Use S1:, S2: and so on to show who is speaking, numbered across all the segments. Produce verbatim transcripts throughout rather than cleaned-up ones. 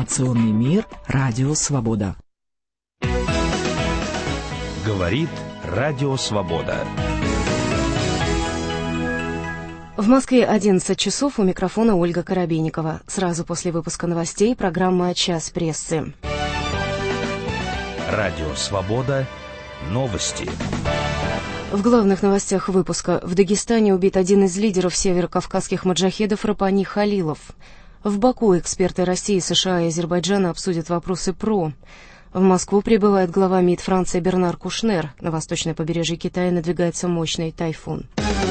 S1: Информационный мир. Радио Свобода.
S2: Говорит Радио Свобода.
S3: В Москве одиннадцать часов, у микрофона Ольга Коробейникова. Сразу после выпуска новостей программа «Час прессы».
S2: Радио Свобода. Новости.
S3: В главных новостях выпуска. В Дагестане убит один из лидеров северокавказских маджахедов Рапани Халилов. В Баку эксперты России, США и Азербайджана обсудят вопросы ПРО. В Москву прибывает глава МИД Франции Бернар Кушнер. На восточное побережье Китая надвигается мощный тайфун.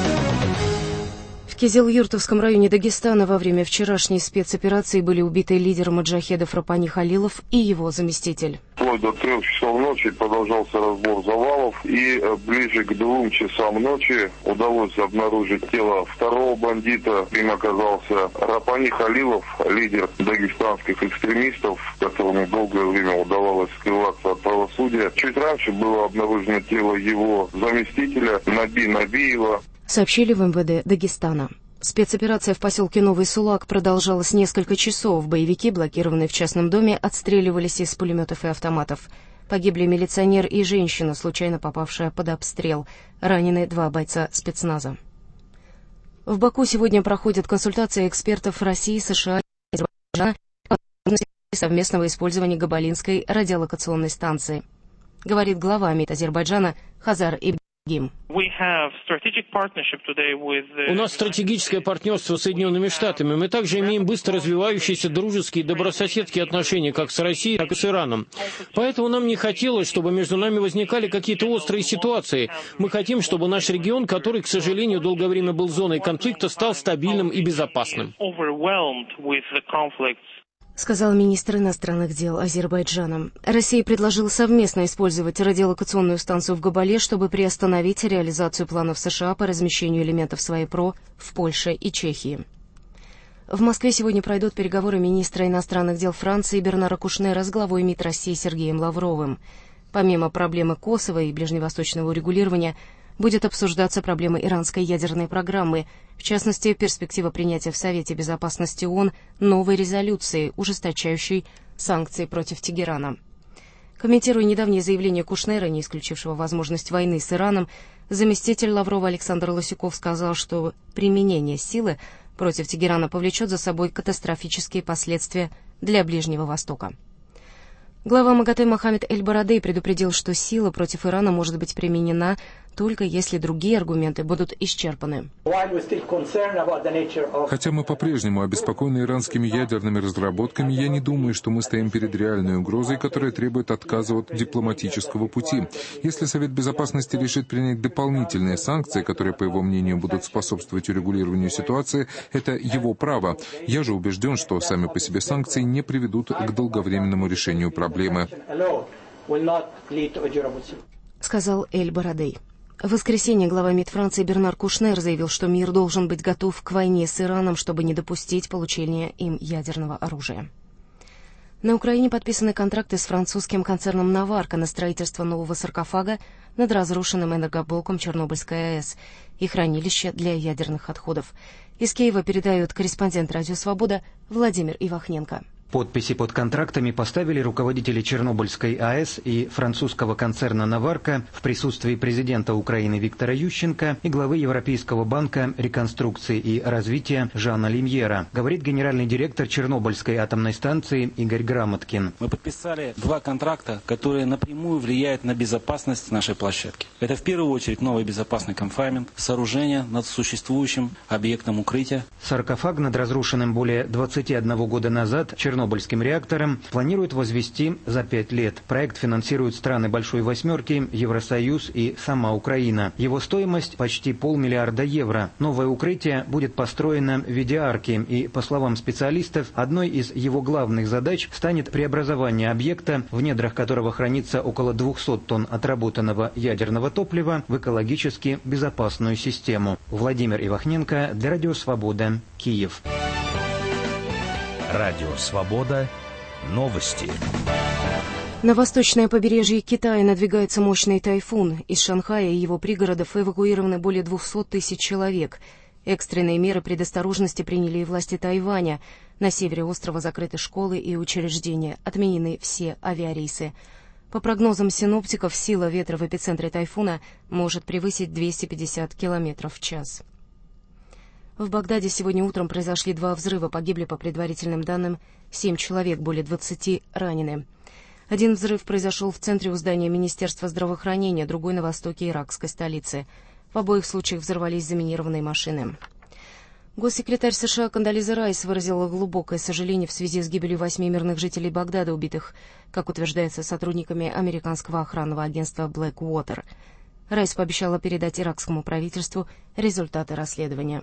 S3: В Кизил-Юртовском районе Дагестана во время вчерашней спецоперации были убиты лидер маджахедов Рапани Халилов и его заместитель.
S4: Вплоть до трех часов ночи продолжался разбор завалов, и ближе к двум часам ночи удалось обнаружить тело второго бандита. Им оказался Рапани Халилов, лидер дагестанских экстремистов, которому долгое время удавалось скрываться от правосудия. Чуть раньше было обнаружено тело его заместителя Наби Набиева.
S3: Сообщили в эм вэ дэ Дагестана. Спецоперация в поселке Новый Сулак продолжалась несколько часов. Боевики, блокированные в частном доме, отстреливались из пулеметов и автоматов. Погибли милиционер и женщина, случайно попавшая под обстрел. Ранены два бойца спецназа. В Баку сегодня проходят консультации экспертов России, США и Азербайджана о возможности совместного использования Габалинской радиолокационной станции. Говорит глава МИД Азербайджана Хазар Ибрагим.
S5: У нас стратегическое партнерство с Соединенными Штатами. Мы также имеем быстро развивающиеся дружеские и добрососедские отношения как с Россией, так и с Ираном. Поэтому нам не хотелось, чтобы между нами возникали какие-то острые ситуации. Мы хотим, чтобы наш регион, который, к сожалению, долгое время был зоной конфликта, стал стабильным и безопасным.
S3: Сказал министр иностранных дел Азербайджана. Россия предложила совместно использовать радиолокационную станцию в Габале, чтобы приостановить реализацию планов США по размещению элементов своей ПРО в Польше и Чехии. В Москве сегодня пройдут переговоры министра иностранных дел Франции Бернара Кушнера с главой МИД России Сергеем Лавровым. Помимо проблемы Косово и ближневосточного урегулирования, будет обсуждаться проблема иранской ядерной программы, в частности, перспектива принятия в Совете Безопасности ООН новой резолюции, ужесточающей санкции против Тегерана. Комментируя недавнее заявление Кушнера, не исключившего возможность войны с Ираном, заместитель Лаврова Александр Лосюков сказал, что применение силы против Тегерана повлечет за собой катастрофические последствия для Ближнего Востока. Глава МАГАТЭ Мохаммед Эль-Барадей предупредил, что сила против Ирана может быть применена только если другие аргументы будут исчерпаны.
S6: Хотя мы по-прежнему обеспокоены иранскими ядерными разработками, я не думаю, что мы стоим перед реальной угрозой, которая требует отказа от дипломатического пути. Если Совет Безопасности решит принять дополнительные санкции, которые, по его мнению, будут способствовать урегулированию ситуации, это его право. Я же убежден, что сами по себе санкции не приведут к долговременному решению проблемы.
S3: Сказал Эль-Барадей. В воскресенье глава МИД Франции Бернар Кушнер заявил, что мир должен быть готов к войне с Ираном, чтобы не допустить получения им ядерного оружия. На Украине подписаны контракты с французским концерном «Наварко» на строительство нового саркофага над разрушенным энергоблоком Чернобыльской АЭС и хранилища для ядерных отходов. Из Киева передают корреспондент «Радио Свобода» Владимир Ивахненко.
S7: Подписи под контрактами поставили руководители Чернобыльской АЭС и французского концерна «Наварко» в присутствии президента Украины Виктора Ющенко и главы Европейского банка реконструкции и развития Жана Лимьера, говорит генеральный директор Чернобыльской атомной станции Игорь Грамоткин.
S8: Мы подписали два контракта, которые напрямую влияют на безопасность нашей площадки. Это в первую очередь новый безопасный конфайнмент, сооружение над существующим объектом укрытия.
S7: Саркофаг над разрушенным более двадцати одного года назад Чернобыльским реактором планируют возвести за пять лет. Проект финансируют страны Большой Восьмерки, Евросоюз и сама Украина. Его стоимость почти полмиллиарда евро. Новое укрытие будет построено в виде арки, и, по словам специалистов, одной из его главных задач станет преобразование объекта, в недрах которого хранится около двухсот тонн отработанного ядерного топлива, в экологически безопасную систему. Владимир Ивахненко для Радио Свобода, Киев.
S2: Радио Свобода. Новости.
S3: На восточное побережье Китая надвигается мощный тайфун. Из Шанхая и его пригородов эвакуированы более двухсот тысяч человек. Экстренные меры предосторожности приняли и власти Тайваня. На севере острова закрыты школы и учреждения, отменены все авиарейсы. По прогнозам синоптиков, сила ветра в эпицентре тайфуна может превысить двести пятьдесят километров в час. В Багдаде сегодня утром произошли два взрыва, погибли, по предварительным данным, семь человек, более двадцати ранены. Один взрыв произошел в центре у здания Министерства здравоохранения, другой на востоке иракской столицы. В обоих случаях взорвались заминированные машины. Госсекретарь США Кондолиза Райс выразила глубокое сожаление в связи с гибелью восьми мирных жителей Багдада, убитых, как утверждается, сотрудниками американского охранного агентства Blackwater. Райс пообещала передать иракскому правительству результаты расследования.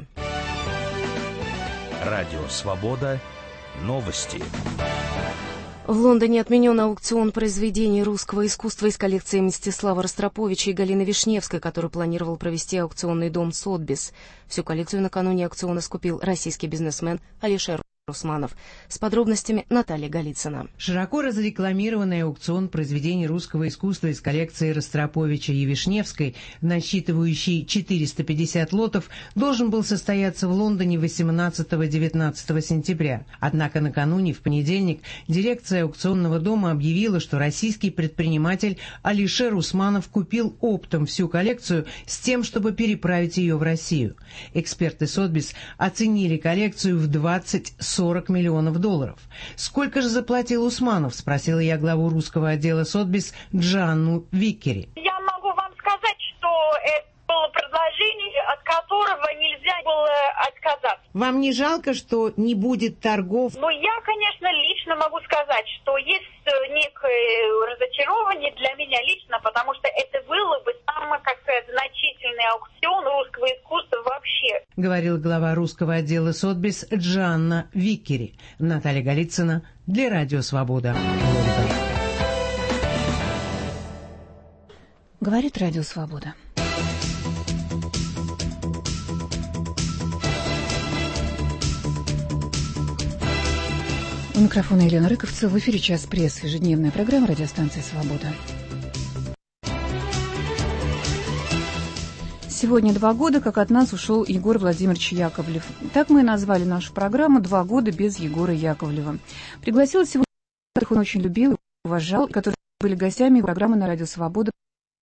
S2: Радио «Свобода». Новости.
S3: В Лондоне отменен аукцион произведений русского искусства из коллекции Мстислава Ростроповича и Галины Вишневской, который планировал провести аукционный дом «Сотбис». Всю коллекцию накануне аукциона скупил российский бизнесмен Алишер Усманов. С подробностями Наталья Голицына.
S9: Широко разрекламированный аукцион произведений русского искусства из коллекции Ростроповича и Вишневской, насчитывающий четыреста пятьдесят лотов, должен был состояться в Лондоне восемнадцатого-девятнадцатого сентября. Однако накануне, в понедельник, дирекция аукционного дома объявила, что российский предприниматель Алишер Усманов купил оптом всю коллекцию с тем, чтобы переправить ее в Россию. Эксперты Сотбис оценили коллекцию в двадцать-сорок миллионов долларов. «Сколько же заплатил Усманов?» — спросила я главу русского отдела Сотбис Джанну Виккери.
S10: Я могу вам сказать, что это было предложение, от которого нельзя было отказаться.
S9: Вам не жалко, что не будет торгов?
S10: Ну, я, конечно, лично могу сказать, что есть некое разочарование для меня лично, потому что это было бы самый, как сказать, значительный аукцион русского искусства вообще.
S9: Говорил глава русского отдела Сотбис Джанна Виккери. Наталья Голицына для Радио Свобода.
S11: Говорит Радио Свобода. У микрофона Елена Рыковцева. В эфире «Час пресс», ежедневная программа радиостанции «Свобода». Сегодня два года, как от нас ушел Егор Владимирович Яковлев. Так мы и назвали нашу программу «Два года без Егора Яковлева». Пригласил сегодня, которых он очень любил и уважал, которые были гостями программы на Радио Свобода.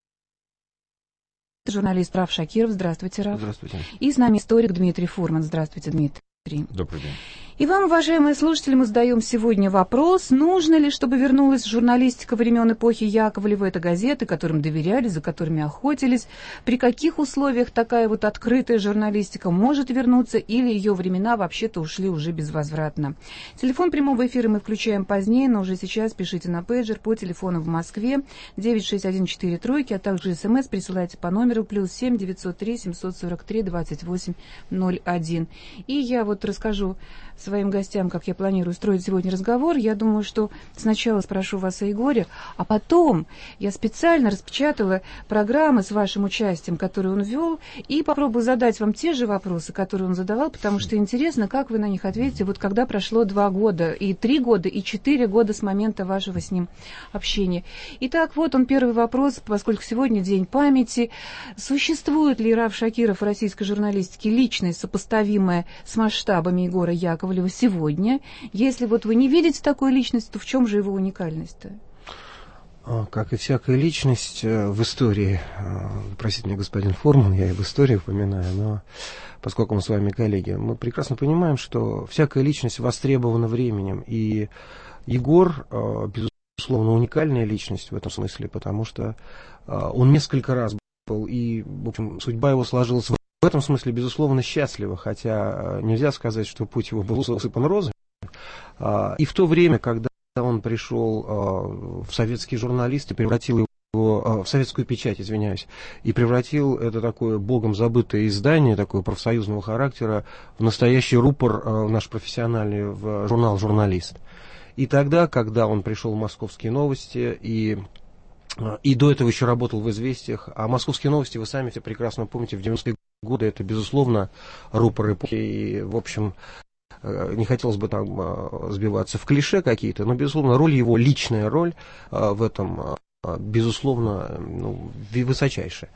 S11: Журналист Раф Шакиров. Здравствуйте, Раф.
S12: Здравствуйте.
S9: И с нами историк Дмитрий Фурман. Здравствуйте, Дмитрий.
S12: Добрый день.
S9: И вам, уважаемые слушатели, мы задаем сегодня вопрос, нужно ли, чтобы вернулась журналистика времен эпохи Яковлева, это газеты, которым доверяли, за которыми охотились, при каких условиях такая вот открытая журналистика может вернуться, или ее времена вообще-то ушли уже безвозвратно. Телефон прямого эфира мы включаем позднее, но уже сейчас пишите на пейджер по телефону в Москве девять шесть один четыре тройки, а также смс присылайте по номеру плюс семь девятьсот три семьсот сорок три двадцать восемь ноль один. И я вот расскажу своим гостям, как я планирую устроить сегодня разговор. Я думаю, что сначала спрошу вас о Егоре, а потом я специально распечатала программы с вашим участием, которые он вел, и попробую задать вам те же вопросы, которые он задавал, потому что интересно, как вы на них ответите, вот когда прошло два года, и три года, и четыре года с момента вашего с ним общения. Итак, вот он первый вопрос, поскольку сегодня День памяти. Существует ли Раф Шакиров в российской журналистике личность, сопоставимая с масштабами Егора Яковлева сегодня? Если вот вы не видите такой личности, то в чем же его уникальность-то?
S12: Как и всякая личность в истории, простите меня, господин Фурман, я и в истории упоминаю, но поскольку мы с вами коллеги, мы прекрасно понимаем, что всякая личность востребована временем, и Егор, безусловно, уникальная личность в этом смысле, потому что он несколько раз был, и, в общем, судьба его сложилась в В этом смысле, безусловно, счастливо, хотя нельзя сказать, что путь его был усыпан розами. И в то время, когда он пришел в советский журналист и превратил его, в советскую печать, извиняюсь, и превратил это такое богом забытое издание, такое профсоюзного характера, в настоящий рупор наш профессиональный, в журнал «Журналист». И тогда, когда он пришел в «Московские новости» и... И до этого еще работал в «Известиях». А «Московские новости», вы сами все прекрасно помните, в девяностые годы это, безусловно, рупор эпохи. И, в общем, не хотелось бы там сбиваться в клише какие-то, но, безусловно, роль его, личная роль в этом, безусловно, ну, высочайшая.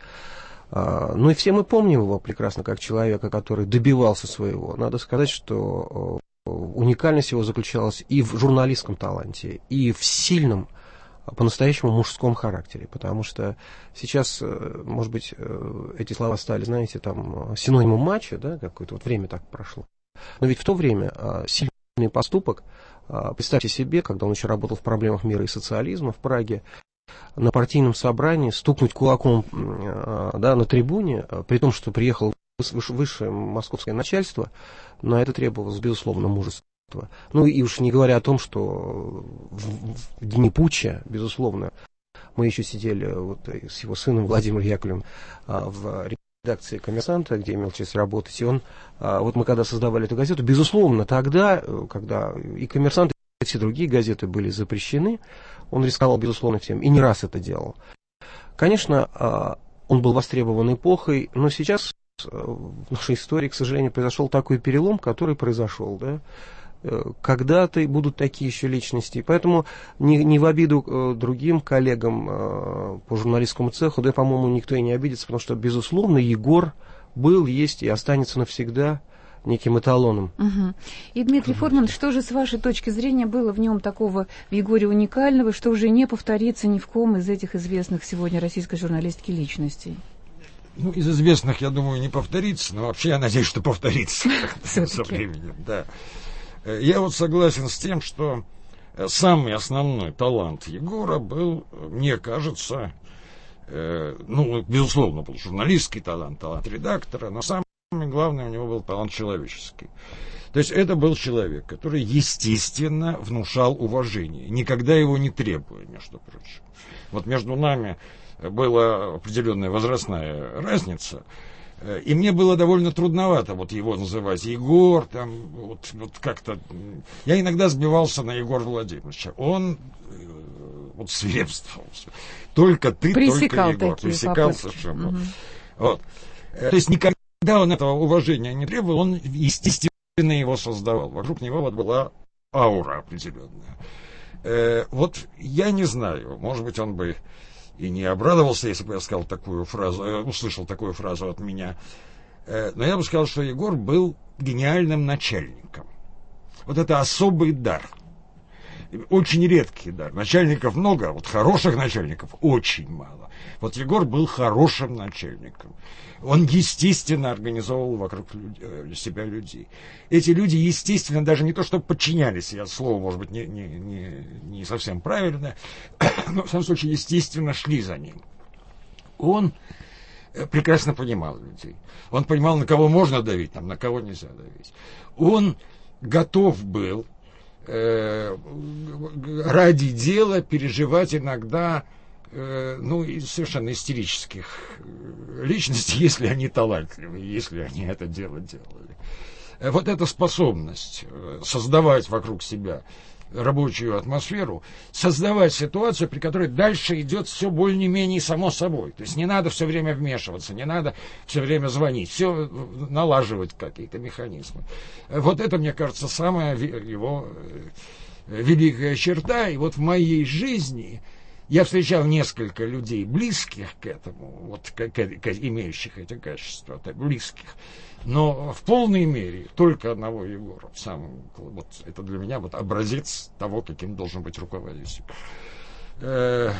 S12: Ну и все мы помним его прекрасно как человека, который добивался своего. Надо сказать, что уникальность его заключалась и в журналистском таланте, и в сильном, по-настоящему мужском характере, потому что сейчас, может быть, эти слова стали, знаете, там, синонимом мачо, да, какое-то вот время так прошло. Но ведь в то время сильный поступок, представьте себе, когда он еще работал в проблемах мира и социализма в Праге, на партийном собрании стукнуть кулаком, да, на трибуне, при том, что приехало высшее московское начальство, на это требовалось, безусловно, мужество. Ну и уж не говоря о том, что в, в дни путча, безусловно, мы еще сидели вот с его сыном Владимиром Яковлевым в редакции «Коммерсанта», где имел честь работать, и он, вот мы когда создавали эту газету, безусловно, тогда, когда и «Коммерсант», и все другие газеты были запрещены, он рисковал, безусловно, всем, и не раз это делал. Конечно, он был востребован эпохой, но сейчас в нашей истории, к сожалению, произошел такой перелом, который произошел, да, когда-то будут такие еще личности. Поэтому не, не в обиду э, другим коллегам э, по журналистскому цеху, да, по-моему, никто и не обидится, потому что, безусловно, Егор был, есть и останется навсегда неким эталоном.
S9: Угу. И, Дмитрий Форман, что же с вашей точки зрения было в нем такого, в Егоре, уникального, что уже не повторится ни в ком из этих известных сегодня российской журналистики личностей?
S13: Ну, из известных, я думаю, не повторится, но вообще я надеюсь, что повторится со временем, да. Я вот согласен с тем, что самый основной талант Егора был, мне кажется, э, ну, безусловно, был журналистский талант, талант редактора, но самый главный у него был талант человеческий. То есть это был человек, который, естественно, внушал уважение, никогда его не требуя, между прочим. Вот между нами была определенная возрастная разница, и мне было довольно трудновато вот его называть Егор, там, вот, вот как-то... Я иногда сбивался на Егора Владимировича. Он вот свирепствовал. Только ты,
S9: пресекал
S13: только Егор. Пресекал совершенно.
S9: Угу.
S13: Вот. То есть никогда он этого уважения не требовал, он, естественно, его создавал. Вокруг него вот была аура определенная. Э, вот я не знаю, может быть, он бы и не обрадовался, если бы я сказал такую фразу, услышал такую фразу от меня. Но я бы сказал, что Егор был гениальным начальником. Вот это особый дар. Очень редкий дар. Начальников много, а вот хороших начальников очень мало. Вот Егор был хорошим начальником. Он, естественно, организовывал вокруг себя людей. Эти люди, естественно, даже не то, что подчинялись, я слово, может быть, не, не, не, не совсем правильно, но, в самом случае, естественно, шли за ним. Он прекрасно понимал людей. Он понимал, на кого можно давить, там, на кого нельзя давить. Он готов был э, ради дела переживать иногда ну, совершенно истерических личностей, если они талантливы, если они это дело делали. Вот эта способность создавать вокруг себя рабочую атмосферу, создавать ситуацию, при которой дальше идет все более-менее само собой. То есть не надо все время вмешиваться, не надо все время звонить, все налаживать какие-то механизмы. Вот это, мне кажется, самая его великая черта. И вот в моей жизни я встречал несколько людей, близких к этому, вот, к, к, к, имеющих эти качества, близких, но в полной мере только одного Егора. Сам, вот, это для меня вот образец того, каким должен быть руководитель. Э,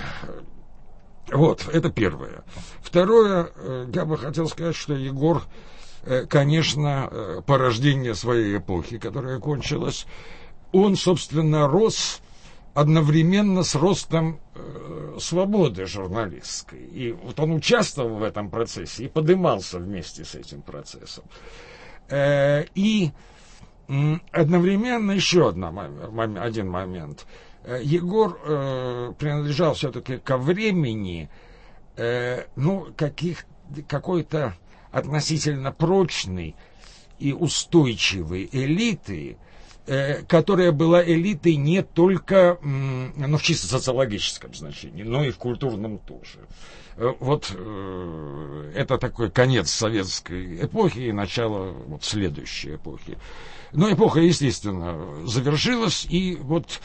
S13: вот, это первое. Второе, я бы хотел сказать, что Егор, конечно, порождение своей эпохи, которая кончилась, он, собственно, рос одновременно с ростом э, свободы журналистской. И вот он участвовал в этом процессе и подымался вместе с этим процессом. Э, и э, одновременно еще одна, один момент. Э, Егор э, принадлежал все-таки ко времени э, ну, каких, какой-то относительно прочной и устойчивой элиты, которая была элитой не только, ну, в чисто социологическом значении, но и в культурном тоже. Вот это такой конец советской эпохи и начало вот следующей эпохи. Но эпоха, естественно, завершилась, и вот,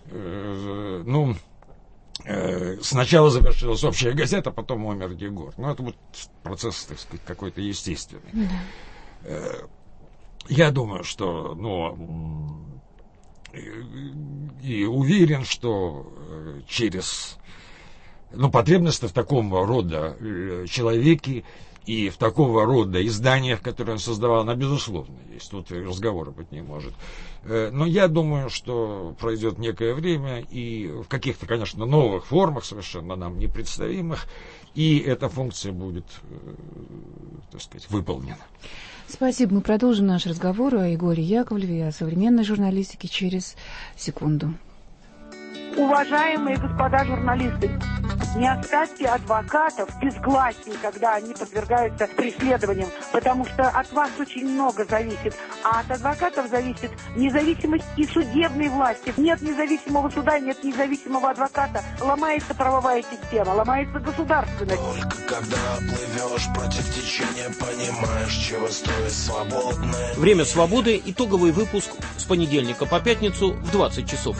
S13: ну, сначала завершилась общая газета, потом умер Егор. Ну, это вот процесс, так сказать, какой-то естественный. я думаю, что, ну, и уверен, что через, ну, потребность в таком рода человеке и в такого рода изданиях, которые он создавал, она, безусловно, есть. Тут и разговора быть не может. Но я думаю, что пройдет некое время, и в каких-то, конечно, новых формах, совершенно нам непредставимых, и эта функция будет, так сказать, выполнена.
S9: Спасибо. Мы продолжим наш разговор о Егоре Яковлеве и о современной журналистике через секунду.
S14: Уважаемые господа журналисты, не оставьте адвокатов без гласни, когда они подвергаются преследованиям, потому что от вас очень много зависит, а от адвокатов зависит независимость и судебной власти. Нет независимого суда, нет независимого адвоката, ломается правовая система, ломается государственность.
S15: Только когда плывешь против течения, понимаешь, чего стоит свободное.
S5: Время свободы. Итоговый выпуск с понедельника по пятницу в двадцать часов.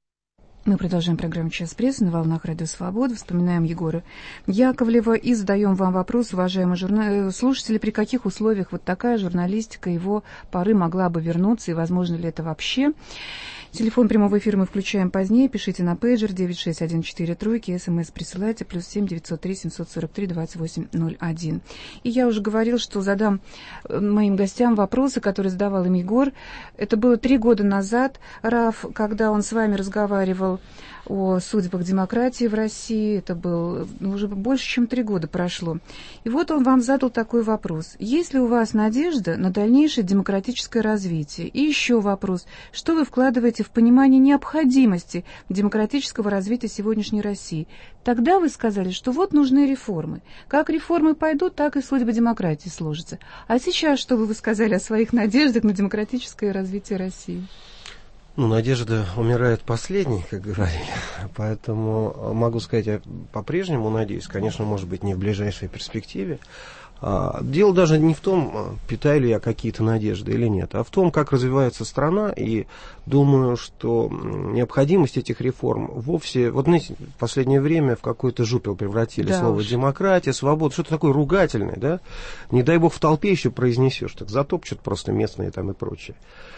S9: Мы продолжаем программу «Час прессы» на волнах Радио Свобода. Вспоминаем Егора Яковлева и задаем вам вопрос, уважаемые журна... слушатели, при каких условиях вот такая журналистика его поры могла бы вернуться, и возможно ли это вообще. Телефон прямого эфира мы включаем позднее. Пишите на пейджер девять шесть один четыре тройки, смс присылайте, плюс семь девятьсот три семьсот сорок три двадцать восемь ноль один. И я уже говорил, что задам моим гостям вопросы, которые задавал им Егор. Это было три года назад, Раф, когда он с вами разговаривал о судьбах демократии в России. Это было ну, уже больше, чем три года прошло. И вот он вам задал такой вопрос. Есть ли у вас надежда на дальнейшее демократическое развитие? И еще вопрос. Что вы вкладываете в понимание необходимости демократического развития сегодняшней России? Тогда вы сказали, что вот нужны реформы. Как реформы пойдут, так и судьба демократии сложится. А сейчас что бы вы сказали о своих надеждах на демократическое развитие России?
S12: Ну, надежда умирает последней, как говорили. Поэтому могу сказать, я по-прежнему надеюсь, конечно, может быть, не в ближайшей перспективе. Дело даже не в том, питаю ли я какие-то надежды или нет, а в том, как развивается страна. И думаю, что необходимость этих реформ вовсе... Вот, знаете, в последнее время в какой-то жупел превратили да слово уж. Демократия, свобода, что-то такое ругательное, да? Не дай бог в толпе еще произнесешь, так затопчут просто местные там и прочее.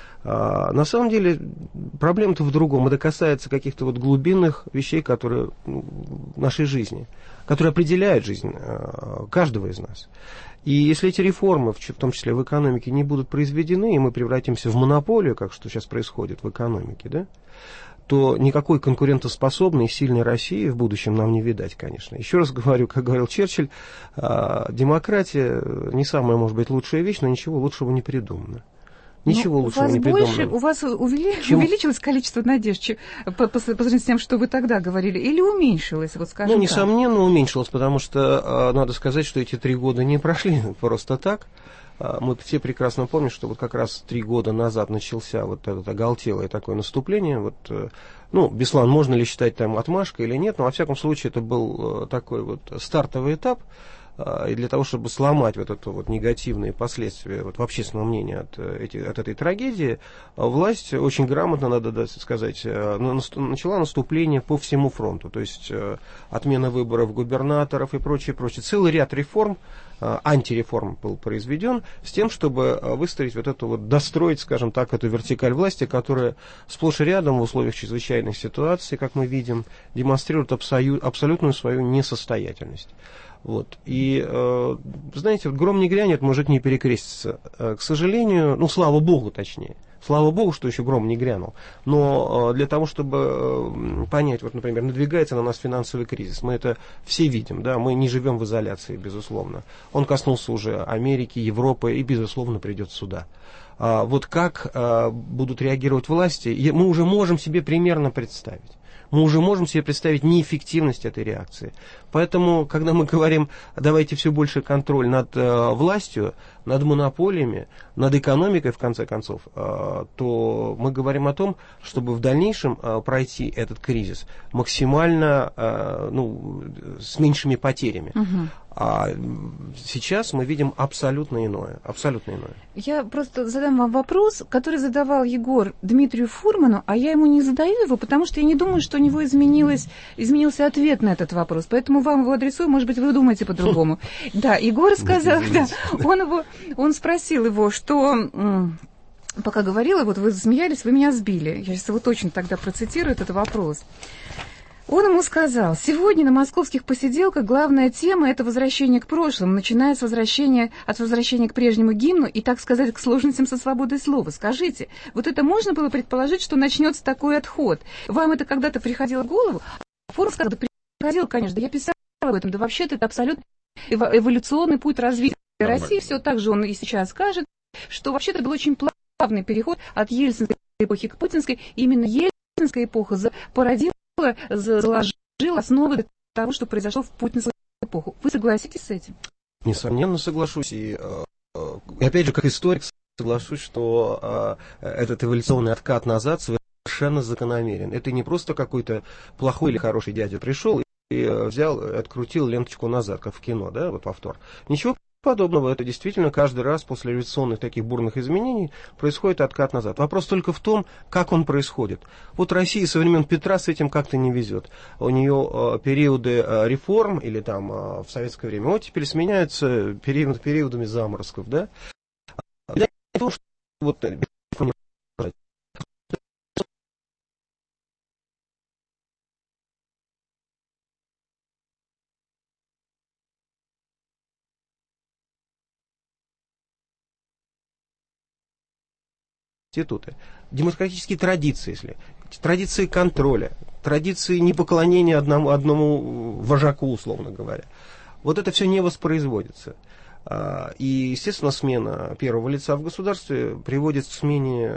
S12: А, на самом деле проблема-то в другом. Это касается каких-то вот глубинных вещей, которые ну, в нашей жизни, которые определяют жизнь а, каждого из нас. И если эти реформы, в том числе в экономике, не будут произведены, и мы превратимся в монополию, как что сейчас происходит в экономике, да, то никакой конкурентоспособной и сильной России в будущем нам не видать, конечно. Еще раз говорю, как говорил Черчилль, а, демократия не самая, может быть, лучшая вещь, но ничего лучшего не придумано. Ничего
S9: ну,
S12: лучшего не придумано.
S9: Больше, у вас увели, чем... увеличилось количество надежд чем, по, по, по сравнению с тем, что вы тогда говорили, или уменьшилось? Вот, скажем
S12: ну, несомненно, так. уменьшилось, потому что надо сказать, что эти три года не прошли просто так. Мы все прекрасно помним, что вот как раз три года назад начался вот это оголтелое такое наступление. Вот, ну, Беслан можно ли считать там отмашкой или нет, но во всяком случае это был такой вот стартовый этап. И для того, чтобы сломать вот это вот негативные последствия вот в общественном мнении от, эти, от этой трагедии, власть очень грамотно, надо сказать, начала наступление по всему фронту. То есть отмена выборов губернаторов и прочее, прочее. Целый ряд реформ, антиреформ был произведен с тем, чтобы выстроить вот эту вот, достроить, скажем так, эту вертикаль власти, которая сплошь и рядом в условиях чрезвычайных ситуаций, как мы видим, демонстрирует абсолю, абсолютную свою несостоятельность. Вот. И, э, знаете, вот гром не грянет, мужик не перекрестится. Э, к сожалению, ну, слава богу, точнее. Слава богу, что еще гром не грянул. Но э, для того, чтобы э, понять, вот, например, надвигается на нас финансовый кризис, мы это все видим, да, мы не живем в изоляции, безусловно. Он коснулся уже Америки, Европы и, безусловно, придет сюда. А вот как э, будут реагировать власти, мы уже можем себе примерно представить. Мы уже можем себе представить неэффективность этой реакции. Поэтому, когда мы говорим, давайте все больше контроль над э, властью, над монополиями, над экономикой, в конце концов, э, то мы говорим о том, чтобы в дальнейшем э, пройти этот кризис максимально э, ну, с меньшими потерями. Угу. А сейчас мы видим абсолютно иное. Абсолютно иное.
S9: Я просто задам вам вопрос, который задавал Егор Дмитрию Фурману, а я ему не задаю его, потому что я не думаю, что у него изменилось, изменился ответ на этот вопрос. Поэтому вам его адресую, может быть, вы думаете по-другому. Да, Егор сказал, да, он, его, он спросил его, что
S11: пока говорила, вот вы засмеялись, вы меня сбили. Я сейчас его точно тогда процитирую, этот вопрос. Он ему сказал: сегодня на московских посиделках главная тема – это возвращение к прошлому, начиная с возвращения, от возвращения к прежнему гимну и, так сказать, к сложностям со свободой слова. Скажите, вот это можно было предположить, что начнется такой отход? Вам это когда-то приходило в голову? Форум сказал: да приходило, конечно, да я писал об этом, да вообще-то это абсолютно эволюционный путь развития России. Все так же он и сейчас скажет, что вообще-то был очень плавный переход от ельцинской эпохи к путинской. И именно ельцинская эпоха породила, заложила основы для того, что произошло в путинскую эпоху. Вы согласитесь с этим?
S12: Несомненно, соглашусь. И, и опять же, как историк, соглашусь, что этот эволюционный откат назад совершенно закономерен. Это не просто какой-то плохой или хороший дядя пришел и взял, открутил ленточку назад, как в кино, да, вот повтор. Ничего подобного. Это действительно каждый раз после революционных таких бурных изменений происходит откат назад. Вопрос только в том, как он происходит. Вот Россия со времен Петра с этим как-то не везет. У нее э, периоды э, реформ или там э, в советское время вот теперь сменяются период, периодами заморозков, да. Для того, что вот институты, демократические традиции, если, традиции контроля, традиции непоклонения одному, одному вожаку, условно говоря. Вот это все не воспроизводится. И, естественно, смена первого лица в государстве приводит к смене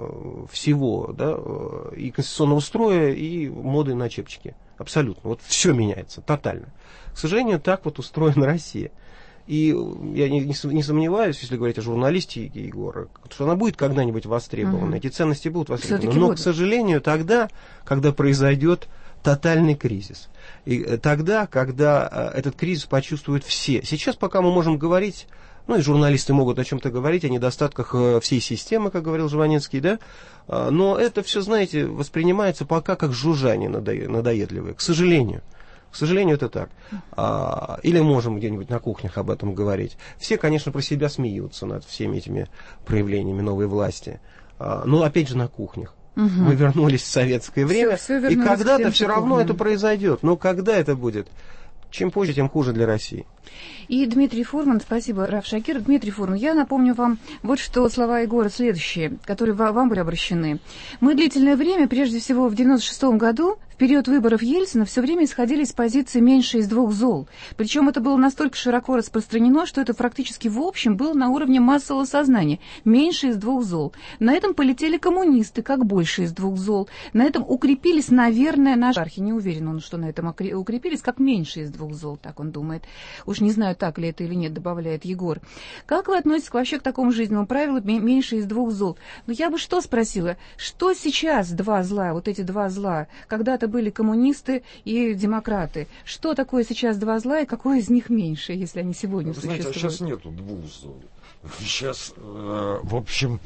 S12: всего, да, и конституционного строя, и моды на чепчики. Абсолютно. Вот все меняется, тотально. К сожалению, так вот устроена Россия. И я не, не сомневаюсь, если говорить о журналистике, Егора, что она будет когда-нибудь востребована, mm-hmm. эти ценности будут востребованы. Все-таки но, будут. К сожалению, тогда, когда произойдет тотальный кризис. И тогда, когда этот кризис почувствуют все. Сейчас, пока мы можем говорить, ну и журналисты могут о чем-то говорить, о недостатках всей системы, как говорил Жванецкий, да, но это все, знаете, воспринимается пока как жужжание надоедливое, к сожалению. К сожалению, это так. А, или можем где-нибудь на кухнях об этом говорить. Все, конечно, про себя смеются над всеми этими проявлениями новой власти. А, но опять же на кухнях. Угу. Мы вернулись в советское время, все, все и когда-то все равно кухням. Это произойдет. Но когда это будет? Чем позже, тем хуже для России.
S11: И Дмитрий Фурман, спасибо, Раф Шакир. Дмитрий Фурман, я напомню вам вот что слова Егора следующие, которые вам были обращены. Мы длительное время, прежде всего в девяносто шестом году, в период выборов Ельцина, все время исходили из позиции меньше из двух зол. Причем это было настолько широко распространено, что это практически в общем было на уровне массового сознания. Меньше из двух зол. На этом полетели коммунисты, как больше из двух зол. На этом укрепились, наверное, наши архи. Не уверен он, что на этом укрепились, как меньше из двух зол, так он думает. Уж не знаю, так ли это или нет, добавляет Егор. Как вы относитесь вообще к такому жизненному правилу меньше из двух зол? Ну, я бы что спросила? Что сейчас два зла, вот эти два зла? Когда-то были коммунисты и демократы. Что такое сейчас два зла и какое из них меньше, если они сегодня
S13: Вы
S11: существуют?
S13: Знаете, сейчас нету двух зол. Сейчас, э, в общем...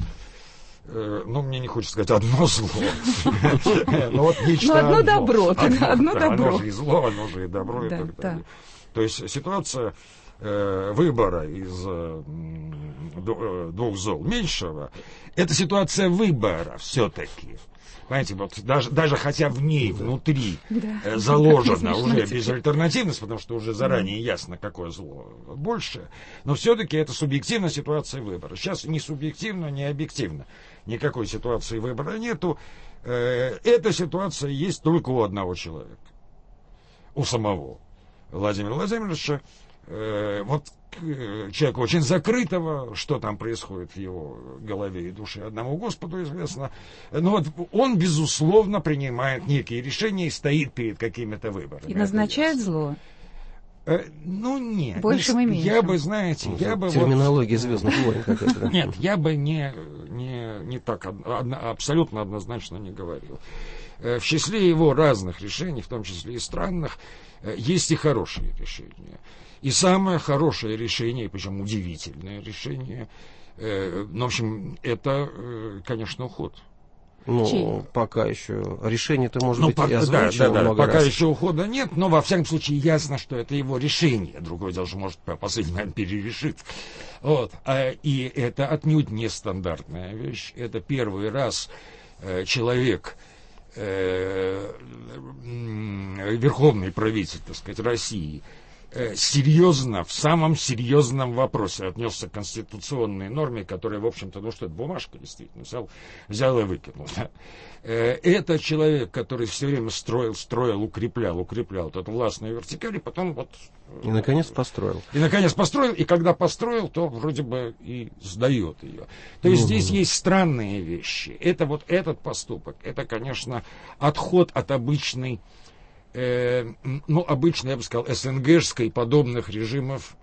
S13: Ну, мне не хочется сказать одно зло. Но вот нечто
S11: одно добро. Одно добро.
S13: Оно же и зло, оно же и добро, и так далее. То есть ситуация выбора из двух зол меньшего, это ситуация выбора все-таки. Понимаете, вот даже, даже хотя в ней, внутри, да. заложена уже безальтернативность, потому что уже заранее ясно, какое зло больше, но все-таки это субъективная ситуация выбора. Сейчас ни субъективно, ни объективно никакой ситуации выбора нету. Эта ситуация есть только у одного человека, у самого Владимира Владимировича. Вот человека очень закрытого, что там происходит в его голове и душе, одному Господу известно. Но вот он, безусловно, принимает некие решения и стоит перед какими-то выборами.
S11: И назначает зло?
S13: Э, ну, нет.
S11: Больше мы меньше.
S13: Я бы, знаете, ну, я бы...
S12: Терминология
S13: вот,
S12: звездных войн какая-то.
S13: Нет, я бы не, не, не так одно, абсолютно однозначно не говорил. В числе его разных решений, в том числе и странных, есть и хорошие решения. И самое хорошее решение, причем удивительное решение, э, ну, в общем, это, э, конечно, уход.
S12: Ну,
S9: Чей?
S12: пока еще. Решение-то, может
S13: ну,
S12: быть,
S13: по-
S12: и
S13: да, да, да,
S12: много
S13: пока
S12: раз.
S13: еще ухода нет, но во всяком случае ясно, что это его решение. Другое дело, что может по последний момент перерешить. Вот. А, и это отнюдь не стандартная вещь. Это первый раз э, человек, э, верховный правитель, так сказать, России, серьезно, в самом серьезном вопросе отнесся к конституционной норме, которая, в общем-то, ну что это, бумажка, действительно, взял, взял и выкинул. Это человек, который все время строил, строил, укреплял, укреплял эту властную вертикаль, и потом вот...
S12: И, наконец, построил.
S13: И, наконец, построил, и когда построил, то вроде бы и сдает ее. То есть, ну, здесь ну. есть странные вещи. Это вот этот поступок, это, конечно, отход от обычной... Э, ну, обычно, я бы сказал, СНГшской подобных режимов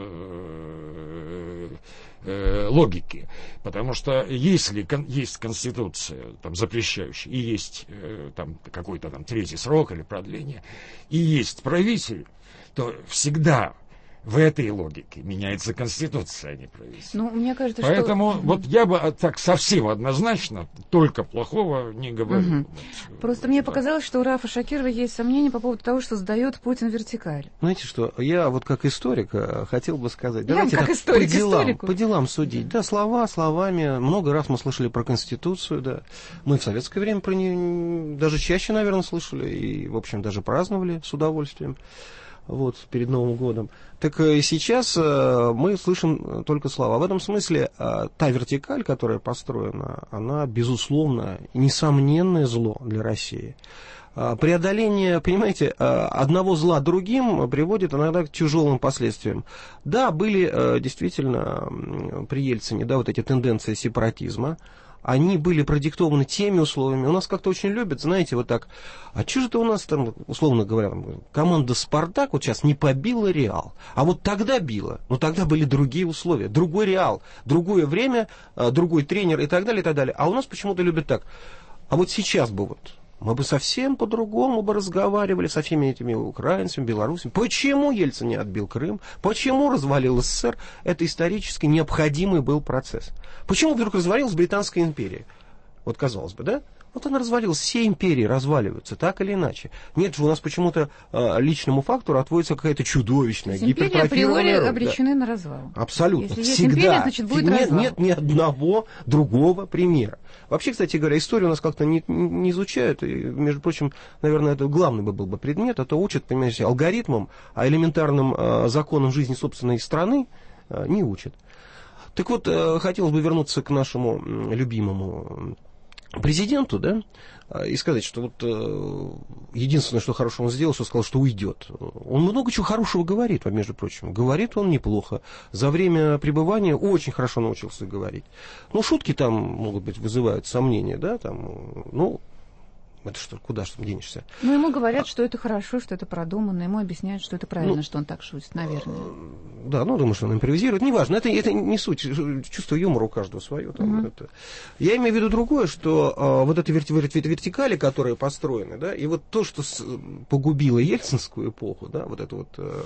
S13: э, э, логики. Потому что если кон, есть конституция, там, запрещающая, и есть э, там, какой-то там третий срок или продление, и есть правитель, то всегда в этой логике меняется конституция, а не правительство.
S9: Ну, мне кажется,
S13: Поэтому
S9: что...
S13: вот я бы так совсем однозначно только плохого не говорю.
S9: Угу. Просто мне показалось, что у Рафа Шакирова есть сомнения по поводу того, что создает Путин вертикаль.
S12: Знаете что, я вот как историк хотел бы сказать,
S9: я
S12: давайте
S9: как
S12: так,
S9: историк,
S12: по, делам,
S9: историку.
S12: по делам судить. Да, слова словами. Много раз мы слышали про Конституцию, да. Мы в советское время про нее даже чаще, наверное, слышали и, в общем, даже праздновали с удовольствием. Вот, перед Новым годом. Так и сейчас э, мы слышим только слова. В этом смысле э, та вертикаль, которая построена, она, безусловно, несомненное зло для России. Э, преодоление, понимаете, э, одного зла другим приводит иногда к тяжелым последствиям. Да, были э, действительно э, при Ельцине, да, вот эти тенденции сепаратизма. Они были продиктованы теми условиями. У нас как-то очень любят, знаете, вот так. А что же это у нас там, условно говоря, команда «Спартак» вот сейчас не побила «Реал». А вот тогда била. Но тогда были другие условия. Другой «Реал», другое время, другой тренер и так далее, и так далее. А у нас почему-то любят так. А вот сейчас бы вот... Мы бы совсем по-другому бы разговаривали со всеми этими украинцами, белорусами. Почему Ельцин не отбил Крым? Почему развалил СССР? Это исторически необходимый был процесс. Почему вдруг развалилась Британская империя? Вот казалось бы, да? Вот она развалилась, все империи разваливаются, так или иначе. Нет же, у нас почему-то э, личному фактору отводится какая-то чудовищная, гипертрофированная...
S9: Империи априори обречены да. на развал.
S12: Абсолютно.
S9: Если
S12: всегда.
S9: Есть империя, значит, будет
S12: нет,
S9: развал.
S12: Нет ни одного другого примера. Вообще, кстати говоря, историю у нас как-то не, не изучают. И, между прочим, наверное, это главный был бы предмет. Это учат, понимаете, алгоритмам, а элементарным э, законам жизни собственной страны э, не учат. Так вот, э, хотелось бы вернуться к нашему э, любимому президенту, да, и сказать, что вот э, единственное, что хорошего он сделал, что сказал, что уйдет. Он много чего хорошего говорит, между прочим. Говорит он неплохо. За время пребывания очень хорошо научился говорить. Ну, шутки там, могут быть, вызывают сомнения, да, там, ну, это что, куда же там денешься?
S9: Ну, ему говорят, что это хорошо, что это продуманно, ему объясняют, что это правильно, ну, что он так шутит, наверное.
S12: Да, ну, думаю, что он импровизирует. Неважно, это, это не суть. Чувство юмора у каждого свое. Там, mm-hmm. это. Я имею в виду другое, что а, вот эти верти- верти- вертикали, которые построены, да, и вот то, что с, погубило ельцинскую эпоху, да, вот это вот а,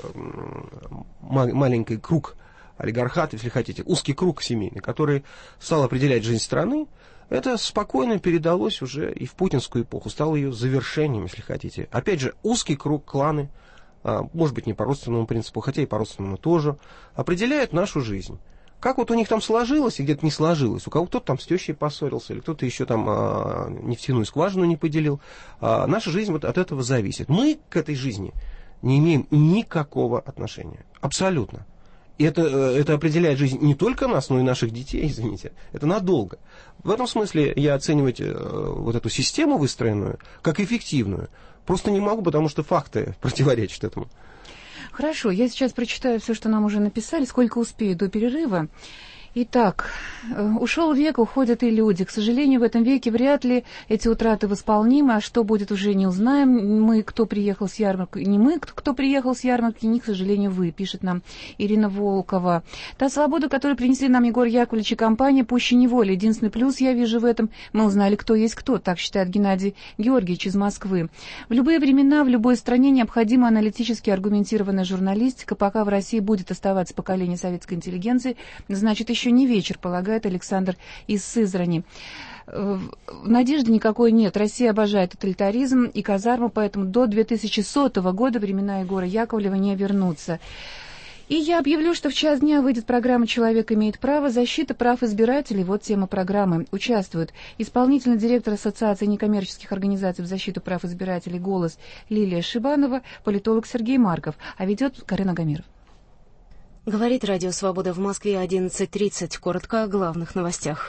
S12: ма- маленький круг олигархата, если хотите, узкий круг семейный, который стал определять жизнь страны, это спокойно передалось уже и в путинскую эпоху, стало ее завершением, если хотите. Опять же, узкий круг, кланы, может быть, не по родственному принципу, хотя и по родственному тоже, определяют нашу жизнь. Как вот у них там сложилось и где-то не сложилось. У кого кто-то там с тещей поссорился, или кто-то еще там а, нефтяную скважину не поделил. А, наша жизнь вот от этого зависит. Мы к этой жизни не имеем никакого отношения. Абсолютно. И это, это определяет жизнь не только нас, но и наших детей, извините. Это надолго. В этом смысле я оценивать вот эту систему выстроенную как эффективную просто не могу, потому что факты противоречат этому.
S9: Хорошо, я сейчас прочитаю все, что нам уже написали, сколько успею до перерыва. Итак, ушел век, уходят и люди. К сожалению, в этом веке вряд ли эти утраты восполнимы, а что будет, уже не узнаем. Мы, кто приехал с ярмарки, не мы, кто приехал с ярмарки, не, к сожалению, вы, пишет нам Ирина Волкова. Та свобода, которую принесли нам Егор Яковлевич и компания, пуще неволи. Единственный плюс я вижу в этом, мы узнали, кто есть кто, так считает Геннадий Георгиевич из Москвы. В любые времена, в любой стране необходима аналитически аргументированная журналистика. Пока в России будет оставаться поколение советской интеллигенции, значит, еще еще не вечер, полагает Александр из Сызрани. Надежды никакой нет. Россия обожает тоталитаризм и казарму, поэтому до две тысячи сотого года времена Егора Яковлева не вернутся. И я объявлю, что в час дня выйдет программа «Человек имеет право. Защита прав избирателей». Вот тема программы. Участвуют исполнительный директор Ассоциации некоммерческих организаций в защиту прав избирателей «Голос» Лилия Шибанова, политолог Сергей Марков, а ведет Карен Агамиров.
S3: Говорит Радио Свобода в Москве одиннадцать тридцать. Коротко о главных новостях.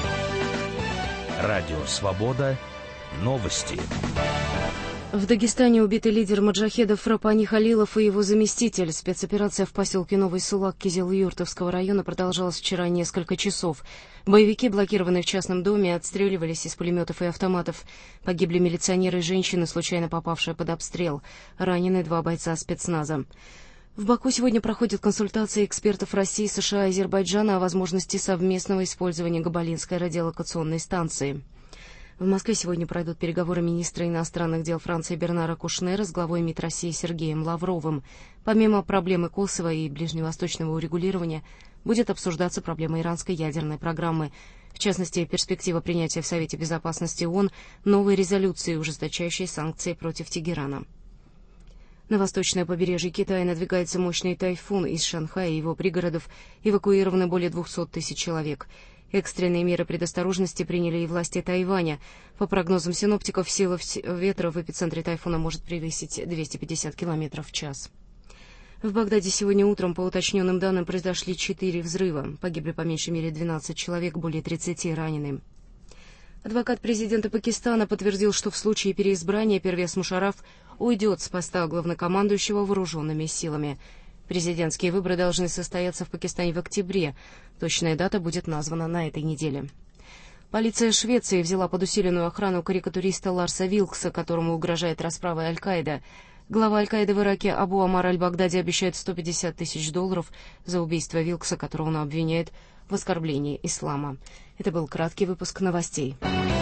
S2: Радио Свобода. Новости.
S3: В Дагестане убиты лидер маджахедов Рапани Халилов и его заместитель. Спецоперация в поселке Новый Сулак Кизил-Юртовского района продолжалась вчера несколько часов. Боевики, блокированные в частном доме, отстреливались из пулеметов и автоматов. Погибли милиционеры и женщина, случайно попавшая под обстрел. Ранены два бойца спецназа. В Баку сегодня проходят консультации экспертов России, США и Азербайджана о возможности совместного использования Габалинской радиолокационной станции. В Москве сегодня пройдут переговоры министра иностранных дел Франции Бернара Кушнера с главой МИД России Сергеем Лавровым. Помимо проблемы Косово и ближневосточного урегулирования, будет обсуждаться проблема иранской ядерной программы. В частности, перспектива принятия в Совете Безопасности ООН новой резолюции, ужесточающей санкции против Тегерана. На восточное побережье Китая надвигается мощный тайфун. Из Шанхая и его пригородов эвакуировано более двухсот тысяч человек. Экстренные меры предосторожности приняли и власти Тайваня. По прогнозам синоптиков, сила ветра в эпицентре тайфуна может превысить двести пятьдесят километров в час. В Багдаде сегодня утром, по уточненным данным, произошли четыре взрыва. Погибли по меньшей мере двенадцать человек, более тридцати ранены. Адвокат президента Пакистана подтвердил, что в случае переизбрания Первез Мушарраф уйдет с поста главнокомандующего вооруженными силами. Президентские выборы должны состояться в Пакистане в октябре. Точная дата будет названа на этой неделе. Полиция Швеции взяла под усиленную охрану карикатуриста Ларса Вилкса, которому угрожает расправа Аль-Каида. Глава Аль-Каиды в Ираке Абу Амар Аль-Багдади обещает сто пятьдесят тысяч долларов за убийство Вилкса, которого он обвиняет в оскорблении ислама. Это был краткий выпуск новостей.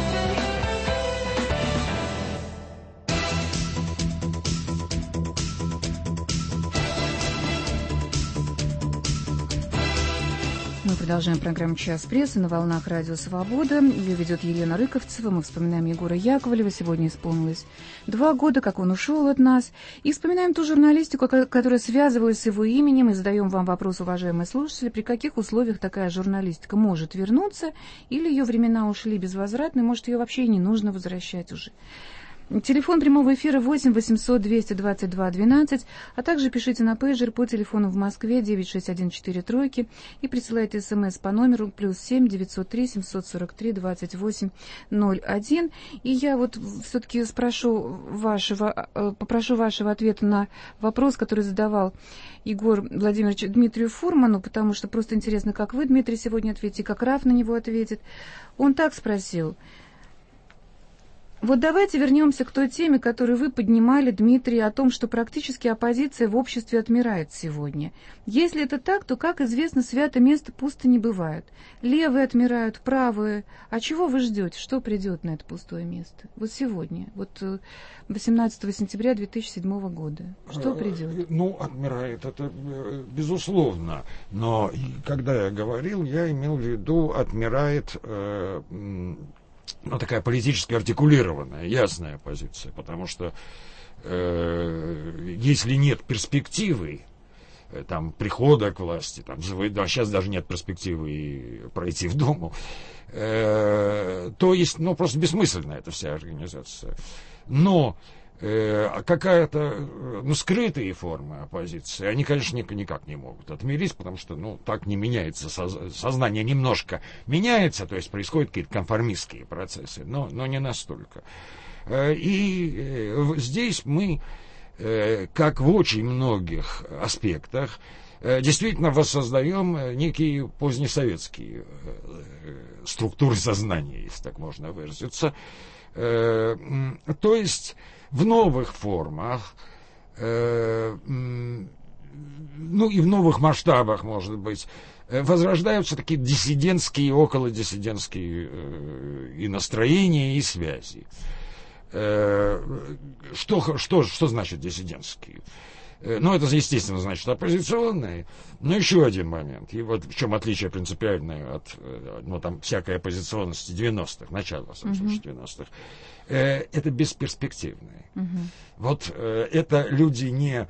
S9: Мы продолжаем программу «Час прессы» на волнах Радио Свобода. Ее ведет Елена Рыковцева. Мы вспоминаем Егора Яковлева. Сегодня исполнилось два года, как он ушел от нас. И вспоминаем ту журналистику, которая связывалась с его именем. И задаем вам вопрос, уважаемые слушатели, при каких условиях такая журналистика может вернуться, или ее времена ушли безвозвратно, и, может, ее вообще и не нужно возвращать уже. Телефон прямого эфира восемь восемьсот двести двадцать два двенадцать, а также пишите на пейджер по телефону в Москве девять шесть один четыре тройки и присылайте смс по номеру плюс семь девятьсот три семьсот сорок три двадцать восемь ноль один. И я вот все-таки спрошу вашего, попрошу вашего ответа на вопрос, который задавал Егор Владимирович Дмитрию Фурману, потому что просто интересно, как вы, Дмитрий, сегодня ответите, как Раф на него ответит. Он так спросил. Вот давайте вернемся к той теме, которую вы поднимали, Дмитрий, о том, что практически оппозиция в обществе отмирает сегодня. Если это так, то, как известно, свято место пусто не бывает. Левые отмирают, правые. А чего вы ждете? Что придет на это пустое место? Вот сегодня, вот восемнадцатого сентября две тысячи седьмого года. Что придет?
S13: Ну, отмирает, это безусловно. Но когда я говорил, я имел в виду, отмирает... Э, ну, такая политически артикулированная, ясная позиция, потому что э, если нет перспективы э, там, прихода к власти, там, да, сейчас даже нет перспективы и пройти в Думу, э, то есть, ну, просто бессмысленна эта вся организация. Но э, какая-то, ну, скрытые формы оппозиции, они, конечно, никак не могут отмерить, потому что, ну, так не меняется, сознание немножко меняется, то есть происходят какие-то конформистские процессы, но, но не настолько. И здесь мы, как в очень многих аспектах, действительно воссоздаем некие позднесоветские структуры сознания, если так можно выразиться. То есть в новых формах, э, ну и в новых масштабах, может быть, возрождаются такие диссидентские, околодиссидентские э, и настроения, и связи. Э, что, что, что значит диссидентские? Ну, это, естественно, значит оппозиционные. Но еще один момент, и вот в чем отличие принципиальное от, ну, там, всякой оппозиционности девяностых, начала, в самом случае, девяностых, это бесперспективные. Uh-huh. Вот это люди не,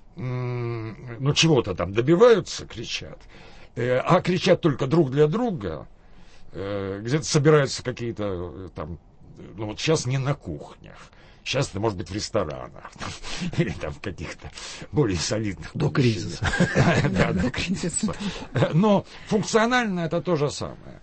S13: ну, чего-то там добиваются, кричат, а кричат только друг для друга, где-то собираются какие-то там, ну, вот сейчас не на кухнях. Сейчас это может быть в ресторанах или там в каких-то более солидных.
S12: До кризиса.
S13: Да, до кризиса. Но функционально это то же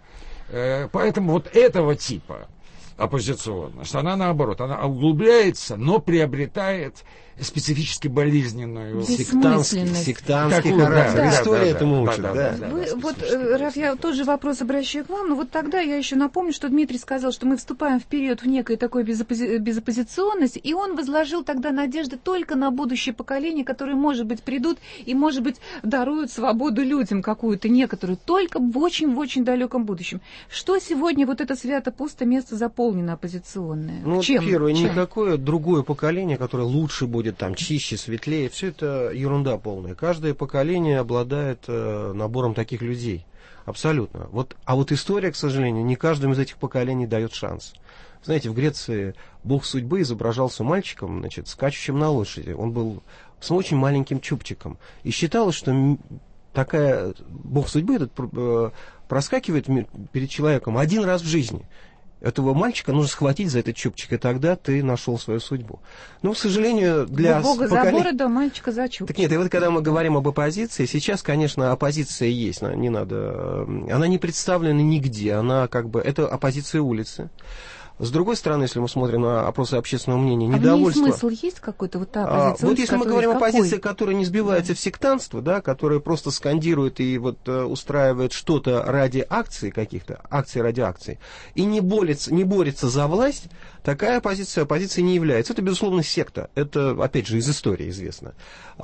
S13: самое. Поэтому вот этого типа оппозиционность, она наоборот, она углубляется, но приобретает специфически болезненную
S12: сектантский, сектантский характер. Да, история этому учит. Да, да, да,
S9: Вы, да, вот, Раф, я тот же вопрос обращаю к вам, но вот тогда я еще напомню, что Дмитрий сказал, что мы вступаем в период в некой такой безопози- безоппозиционности, и он возложил тогда надежды только на будущее поколение, которые, может быть, придут и, может быть, даруют свободу людям какую-то некоторую, только в очень-в очень далеком будущем. Что сегодня вот это свято-пустое место заполнено оппозиционное?
S12: Ну,
S9: Чем?
S12: Первое,
S9: Чем?
S12: никакое другое поколение, которое лучше будет там чище, светлее, все это ерунда полная. Каждое поколение обладает э, набором таких людей. Абсолютно. Вот, а вот история, к сожалению, не каждому из этих поколений дает шанс. Знаете, в Греции бог судьбы изображался мальчиком, значит, скачущим на лошади. Он был с очень маленьким чубчиком. И считалось, что такая бог судьбы этот э, проскакивает перед человеком один раз в жизни. Этого мальчика нужно схватить за этот чубчик, и тогда ты нашел свою судьбу. Но, к сожалению, для
S9: Бога
S12: поколения...
S9: за бороду, мальчика за чубчик.
S12: Так нет, и вот когда мы говорим об оппозиции, сейчас, конечно, оппозиция есть, не надо... Она не представлена нигде, она как бы... Это оппозиция улицы. С другой стороны, если мы смотрим на опросы общественного мнения,
S9: а
S12: недовольство...
S9: А смысл есть какой-то вот та оппозиция?
S12: А, вот если мы говорим о оппозиции,
S9: какой?
S12: которая не сбивается да. в сектантство, да, которая просто скандирует и вот uh, устраивает что-то ради акций каких-то, акций ради акций, и не борется, не борется за власть, такая оппозиция оппозицией не является. Это, безусловно, секта. Это, опять же, из истории известно.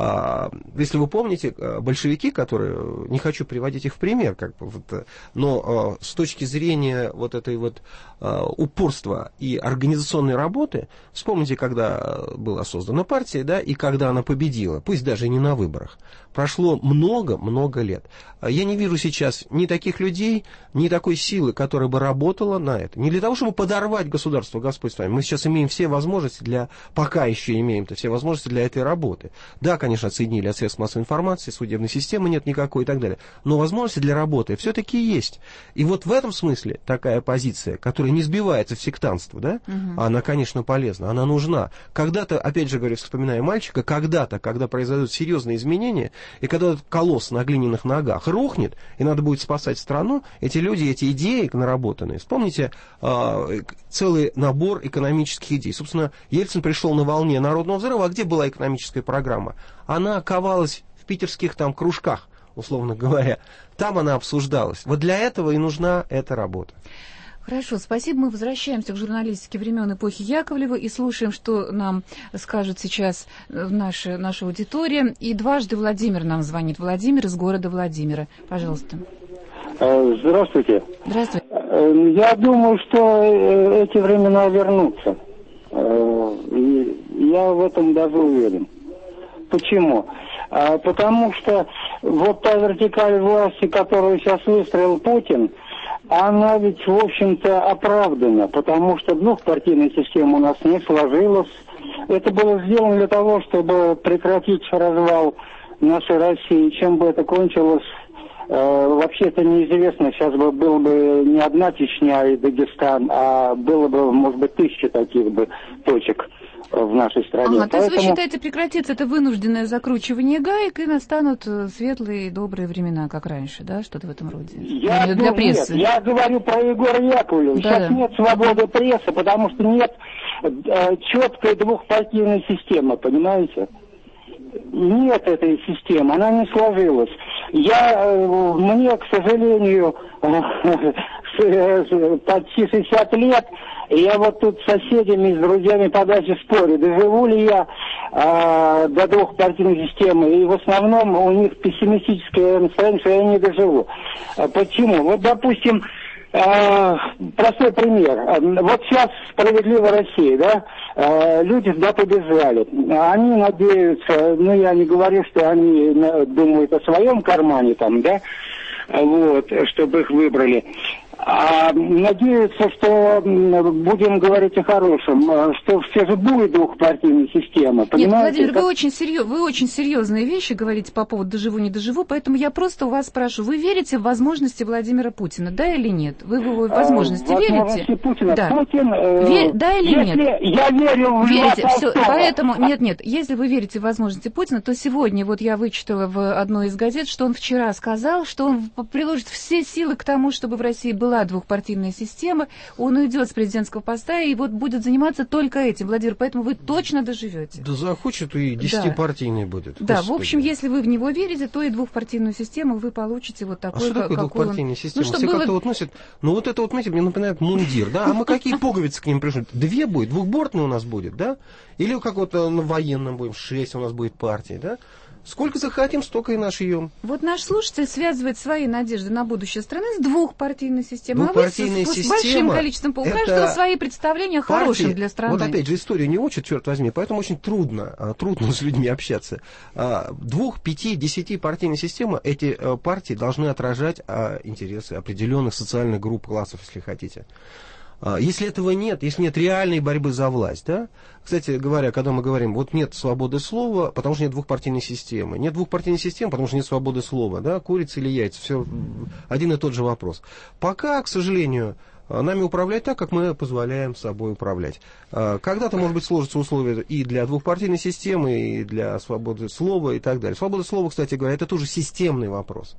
S12: А, если вы помните, большевики, которые... Не хочу приводить их в пример, как бы, вот, но а, с точки зрения вот этой вот а, упорства и организационной работы, вспомните, когда была создана партия, да, и когда она победила, пусть даже не на выборах, прошло много-много лет. Я не вижу сейчас ни таких людей, ни такой силы, которая бы работала на это. Не для того, чтобы подорвать государство, Господь с вами. Мы сейчас имеем все возможности для, пока еще имеем-то все возможности для этой работы. Да, конечно, отсоединили от средств массовой информации, судебной системы нет никакой и так далее. Но возможности для работы все-таки есть. И вот в этом смысле такая позиция, которая не сбивается в сектантство, да, угу. она, конечно, полезна, она нужна. Когда-то, опять же говорю, вспоминая мальчика, когда-то, когда произойдут серьезные изменения, и когда этот колосс на глиняных ногах рухнет, и надо будет спасать страну, эти люди, эти идеи наработанные, вспомните э, целый набор экономических идей. Собственно, Ельцин пришел на волне народного взрыва, а где была экономическая программа? Она ковалась в питерских там кружках, условно говоря. Там она обсуждалась. Вот для этого и нужна эта работа.
S9: Хорошо, спасибо. Мы возвращаемся к журналистике времен эпохи Яковлева и слушаем, что нам скажут сейчас наша, наша аудитория. И дважды Владимир нам звонит. Владимир из города Владимира. Пожалуйста.
S16: Здравствуйте.
S9: Здравствуйте.
S16: Я думаю, что эти времена вернутся. Я в этом даже уверен. Почему? Потому что вот та вертикаль власти, которую сейчас выстроил Путин, она ведь, в общем-то, оправдана, потому что двухпартийная система у нас не сложилась. Это было сделано для того, чтобы прекратить развал нашей России. Чем бы это кончилось, э, вообще-то неизвестно. Сейчас бы было бы не одна Чечня и Дагестан, а было бы, может быть, тысяча таких бы точек в нашей стране.
S9: Ага, то есть вы считаете, прекратится это вынужденное закручивание гаек и настанут светлые и добрые времена, как раньше, да? Что-то в этом роде?
S16: Я
S9: для
S16: думаю,
S9: прессы.
S16: Нет, я говорю про Егора Яковлева. Да, Сейчас да. нет свободы прессы, потому что нет э, четкой двухпартийной системы, понимаете? Нет этой системы, она не сложилась. Я, э, мне, к сожалению, почти шестьдесят лет, и я вот тут с соседями, с друзьями по даче спорю, доживу ли я э, до двухпартийной системы, и в основном у них пессимистическое настроение, что я не доживу. Почему? Вот, допустим, Простой пример. Вот сейчас «Справедливая Россия», да, люди с даты бежали. Они надеются, ну я не говорю, что они думают о своем кармане там, да, вот, чтобы их выбрали. А надеются, что, будем говорить о хорошем, что все же будет двухпартийная система. Понимаете?
S9: Нет, Владимир,
S16: как...
S9: вы, очень серьез, вы очень серьезные вещи говорите по поводу «доживу, не доживу», поэтому я просто у вас спрашиваю, вы верите в возможности Владимира Путина, да или нет? Вы в его возможности
S16: а,
S9: верите?
S16: Возможности Путина.
S9: Да.
S16: Путин, э,
S9: Вер... да или
S16: если
S9: нет?
S16: Я верю в
S9: верите. Все,
S16: Толстого.
S9: поэтому, нет, нет, если вы верите в возможности Путина, то сегодня, вот я вычитала в одной из газет, что он вчера сказал, что он приложит все силы к тому, чтобы в России была двухпартийная система, он уйдет с президентского поста и вот будет заниматься только этим, Владимир, поэтому вы точно доживете.
S12: Да захочет и десятипартийный да. будет.
S9: Да, Господи. В общем, если вы в него верите, то и двухпартийную систему вы получите вот такой.
S12: А что такое двухпартийная он... система? Ну, Все было... как-то вот носят, ну вот это вот, знаете, мне напоминает мундир, да, а мы какие пуговицы к ним пришли? Две будет, двухбортные у нас будет, да? Или как вот на военном будем, шесть у нас будет партий, да? Сколько захотим, столько и нашьем.
S9: Вот наш слушатель связывает свои надежды на будущее страны с двухпартийной системой.
S12: Двухпартийная
S9: а вы с,
S12: система,
S9: с большим количеством. У каждого свои представления
S12: партии,
S9: хорошие для страны.
S12: Вот опять же, историю не учат, черт возьми, поэтому очень трудно, трудно с людьми общаться. Двух, пяти, десяти партийная система, эти партии должны отражать интересы определенных социальных групп, классов, если хотите. Если этого нет, если нет реальной борьбы за власть, да? Кстати говоря, когда мы говорим, вот нет свободы слова, потому что нет двухпартийной системы. Нет двухпартийной системы, потому что нет свободы слова, да? Курица или яйца, все один и тот же вопрос. Пока, к сожалению, нами управлять так, как мы позволяем собой управлять. Когда-то, может быть, сложатся условия и для двухпартийной системы, и для свободы слова, и так далее. Свобода слова, кстати говоря, это тоже системный вопрос.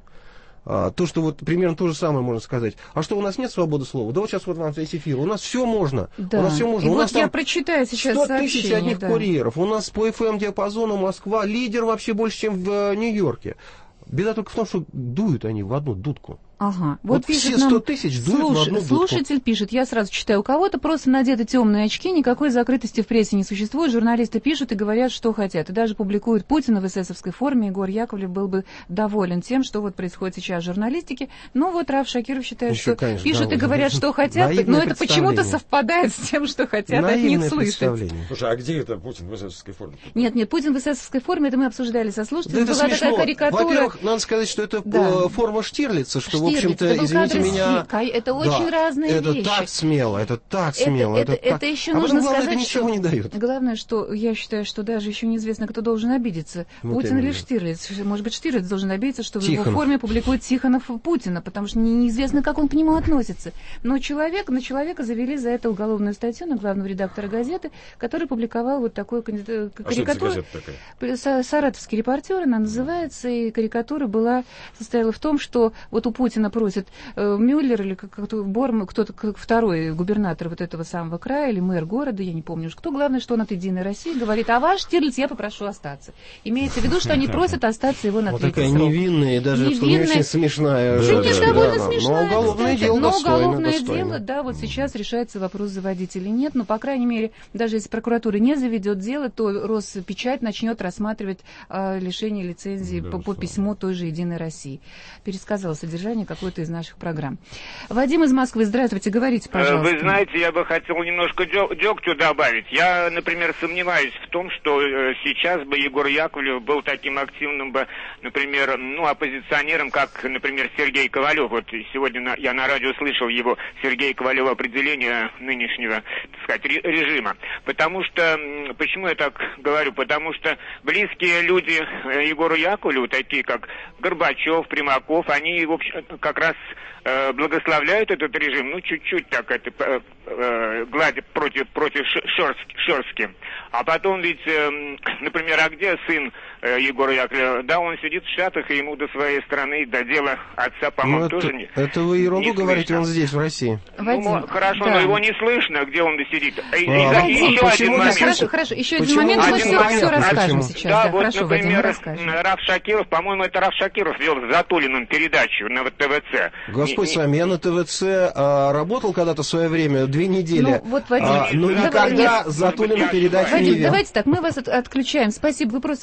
S12: То, что вот примерно то же самое можно сказать. А что, у нас нет свободы слова? Да вот сейчас вот у нас весь эфир. У нас все можно.
S9: Да.
S12: У нас все можно.
S9: И
S12: у
S9: вот
S12: нас
S9: я прочитаю сейчас
S12: сто тысяч одних
S9: да.
S12: курьеров. У нас по эф эм-диапазону Москва лидер вообще больше, чем в Нью-Йорке. Беда только в том, что дуют они в одну дудку.
S9: Ага.
S12: Вот, вот
S9: пишет
S12: все сто тысяч дуют
S9: слуш...
S12: в одну дудку.
S9: Слушатель пишет, я сразу читаю, у кого-то просто надеты темные очки, никакой закрытости в прессе не существует, журналисты пишут и говорят, что хотят. И даже публикуют Путина в эсэсовской форме. Егор Яковлев был бы доволен тем, что вот происходит сейчас в журналистике. Ну вот Раф Шакиров считает, Еще, что конечно, пишут доволен. И говорят, что хотят, но это почему-то совпадает с тем, что хотят Наивное от них слышать.
S13: Слушай, а где это Путин в эсэсовской форме?
S9: Нет, нет, Путин в эсэсовской форме, это мы обсуждали со слушателями.
S12: Да
S9: была
S12: это
S9: такая карикатура.
S12: Во-первых, надо сказать, что это да. форма Штирлица, что,
S9: Штирлиц,
S12: в общем-то, извините меня...
S9: Это очень
S12: да,
S9: разные
S12: это
S9: вещи.
S12: Это так смело, это так смело.
S9: Это,
S12: это,
S9: это,
S12: так...
S9: это еще
S12: а
S9: нужно
S12: главное,
S9: сказать,
S12: это ничего
S9: что...
S12: не дает.
S9: Главное, что я считаю, что даже еще неизвестно, кто должен обидеться. Вот Путин или Штирлиц. Может быть, Штирлиц должен обидеться, что
S12: Тихонов.
S9: в его форме публикует Тихонов Путина, потому что неизвестно, как он к нему относится. Но человек, на человека завели за это уголовную статью на главного редактора газеты, который публиковал вот такую карикатуру.
S13: А что
S9: Саратовский репортер, она называется, и карикатура была, состояла в том, что вот у Путина просит э, Мюллер или как-то Борм, кто-то второй губернатор вот этого самого края или мэр города, я не помню уж кто, главное, что он от «Единой России» говорит, а ваш Штирлиц я попрошу остаться. Имеется в виду, что они просят остаться его на третий
S12: срок. Вот такая невинная и даже
S9: невинная.
S12: Не очень смешная.
S9: Да, нет, довольно
S12: да,
S9: смешная.
S12: Но уголовное
S9: кстати,
S12: дело
S9: но
S12: достойно,
S9: уголовное
S12: достойно.
S9: дело, да, вот сейчас решается вопрос, заводить или нет, но, по крайней мере, даже если прокуратура не заведет дело, то Роспечать начнет рассматривать э, лишение лицензии да, по, по письму той же «Единой России». Пересказала содержание какой-то из наших программ. Вадим из Москвы, здравствуйте, говорите, пожалуйста.
S17: Вы знаете, я бы хотел немножко дегтю добавить. Я, например, сомневаюсь в том, что сейчас бы Егор Яковлев был таким активным бы, например, ну, оппозиционером, как, например, Сергей Ковалев. Вот сегодня я на радио слышал его, Сергея Ковалева, определение нынешнего, так сказать, режима. Потому что, почему я так говорю? Потому что близкие люди Егору Яковлеву, такие как Горбачев, Примаков, они, в общем, как раз э, благословляют этот режим, ну, чуть-чуть так это э, э, гладят против, против Шорски, Шорски. А потом ведь, э, например, а где сын э, Егора Яковлева? Да, он сидит в Штатах, и ему до своей страны, до дела отца, по-моему, ну, тоже не
S12: Это вы ерунду
S17: не
S12: говорите, он здесь, в России.
S17: Вадим, ну, хорошо, да. Но его не слышно, где он сидит.
S12: А,
S17: и, и, и еще один момент.
S9: Хорошо, хорошо, еще
S12: Почему?
S9: один момент, мы
S17: один
S9: все,
S17: момент.
S9: все расскажем
S17: Почему?
S9: сейчас.
S17: Да,
S9: Да,
S17: вот,
S9: хорошо,
S17: например,
S9: Вадим,
S17: Раф Шакиров, по-моему, это Раф Шакиров вел с Затулиным передачу на ТВЦ.
S12: Господь
S17: не,
S12: с вами, я на ТВЦ а, работал когда-то в свое время, две недели.
S9: Ну, вот, Вадим,
S12: а, но никогда
S9: нет,
S12: Затулину передачу
S9: Вадим,
S12: не вел.
S9: давайте так, мы вас от, отключаем. Спасибо, вы просто все сказали.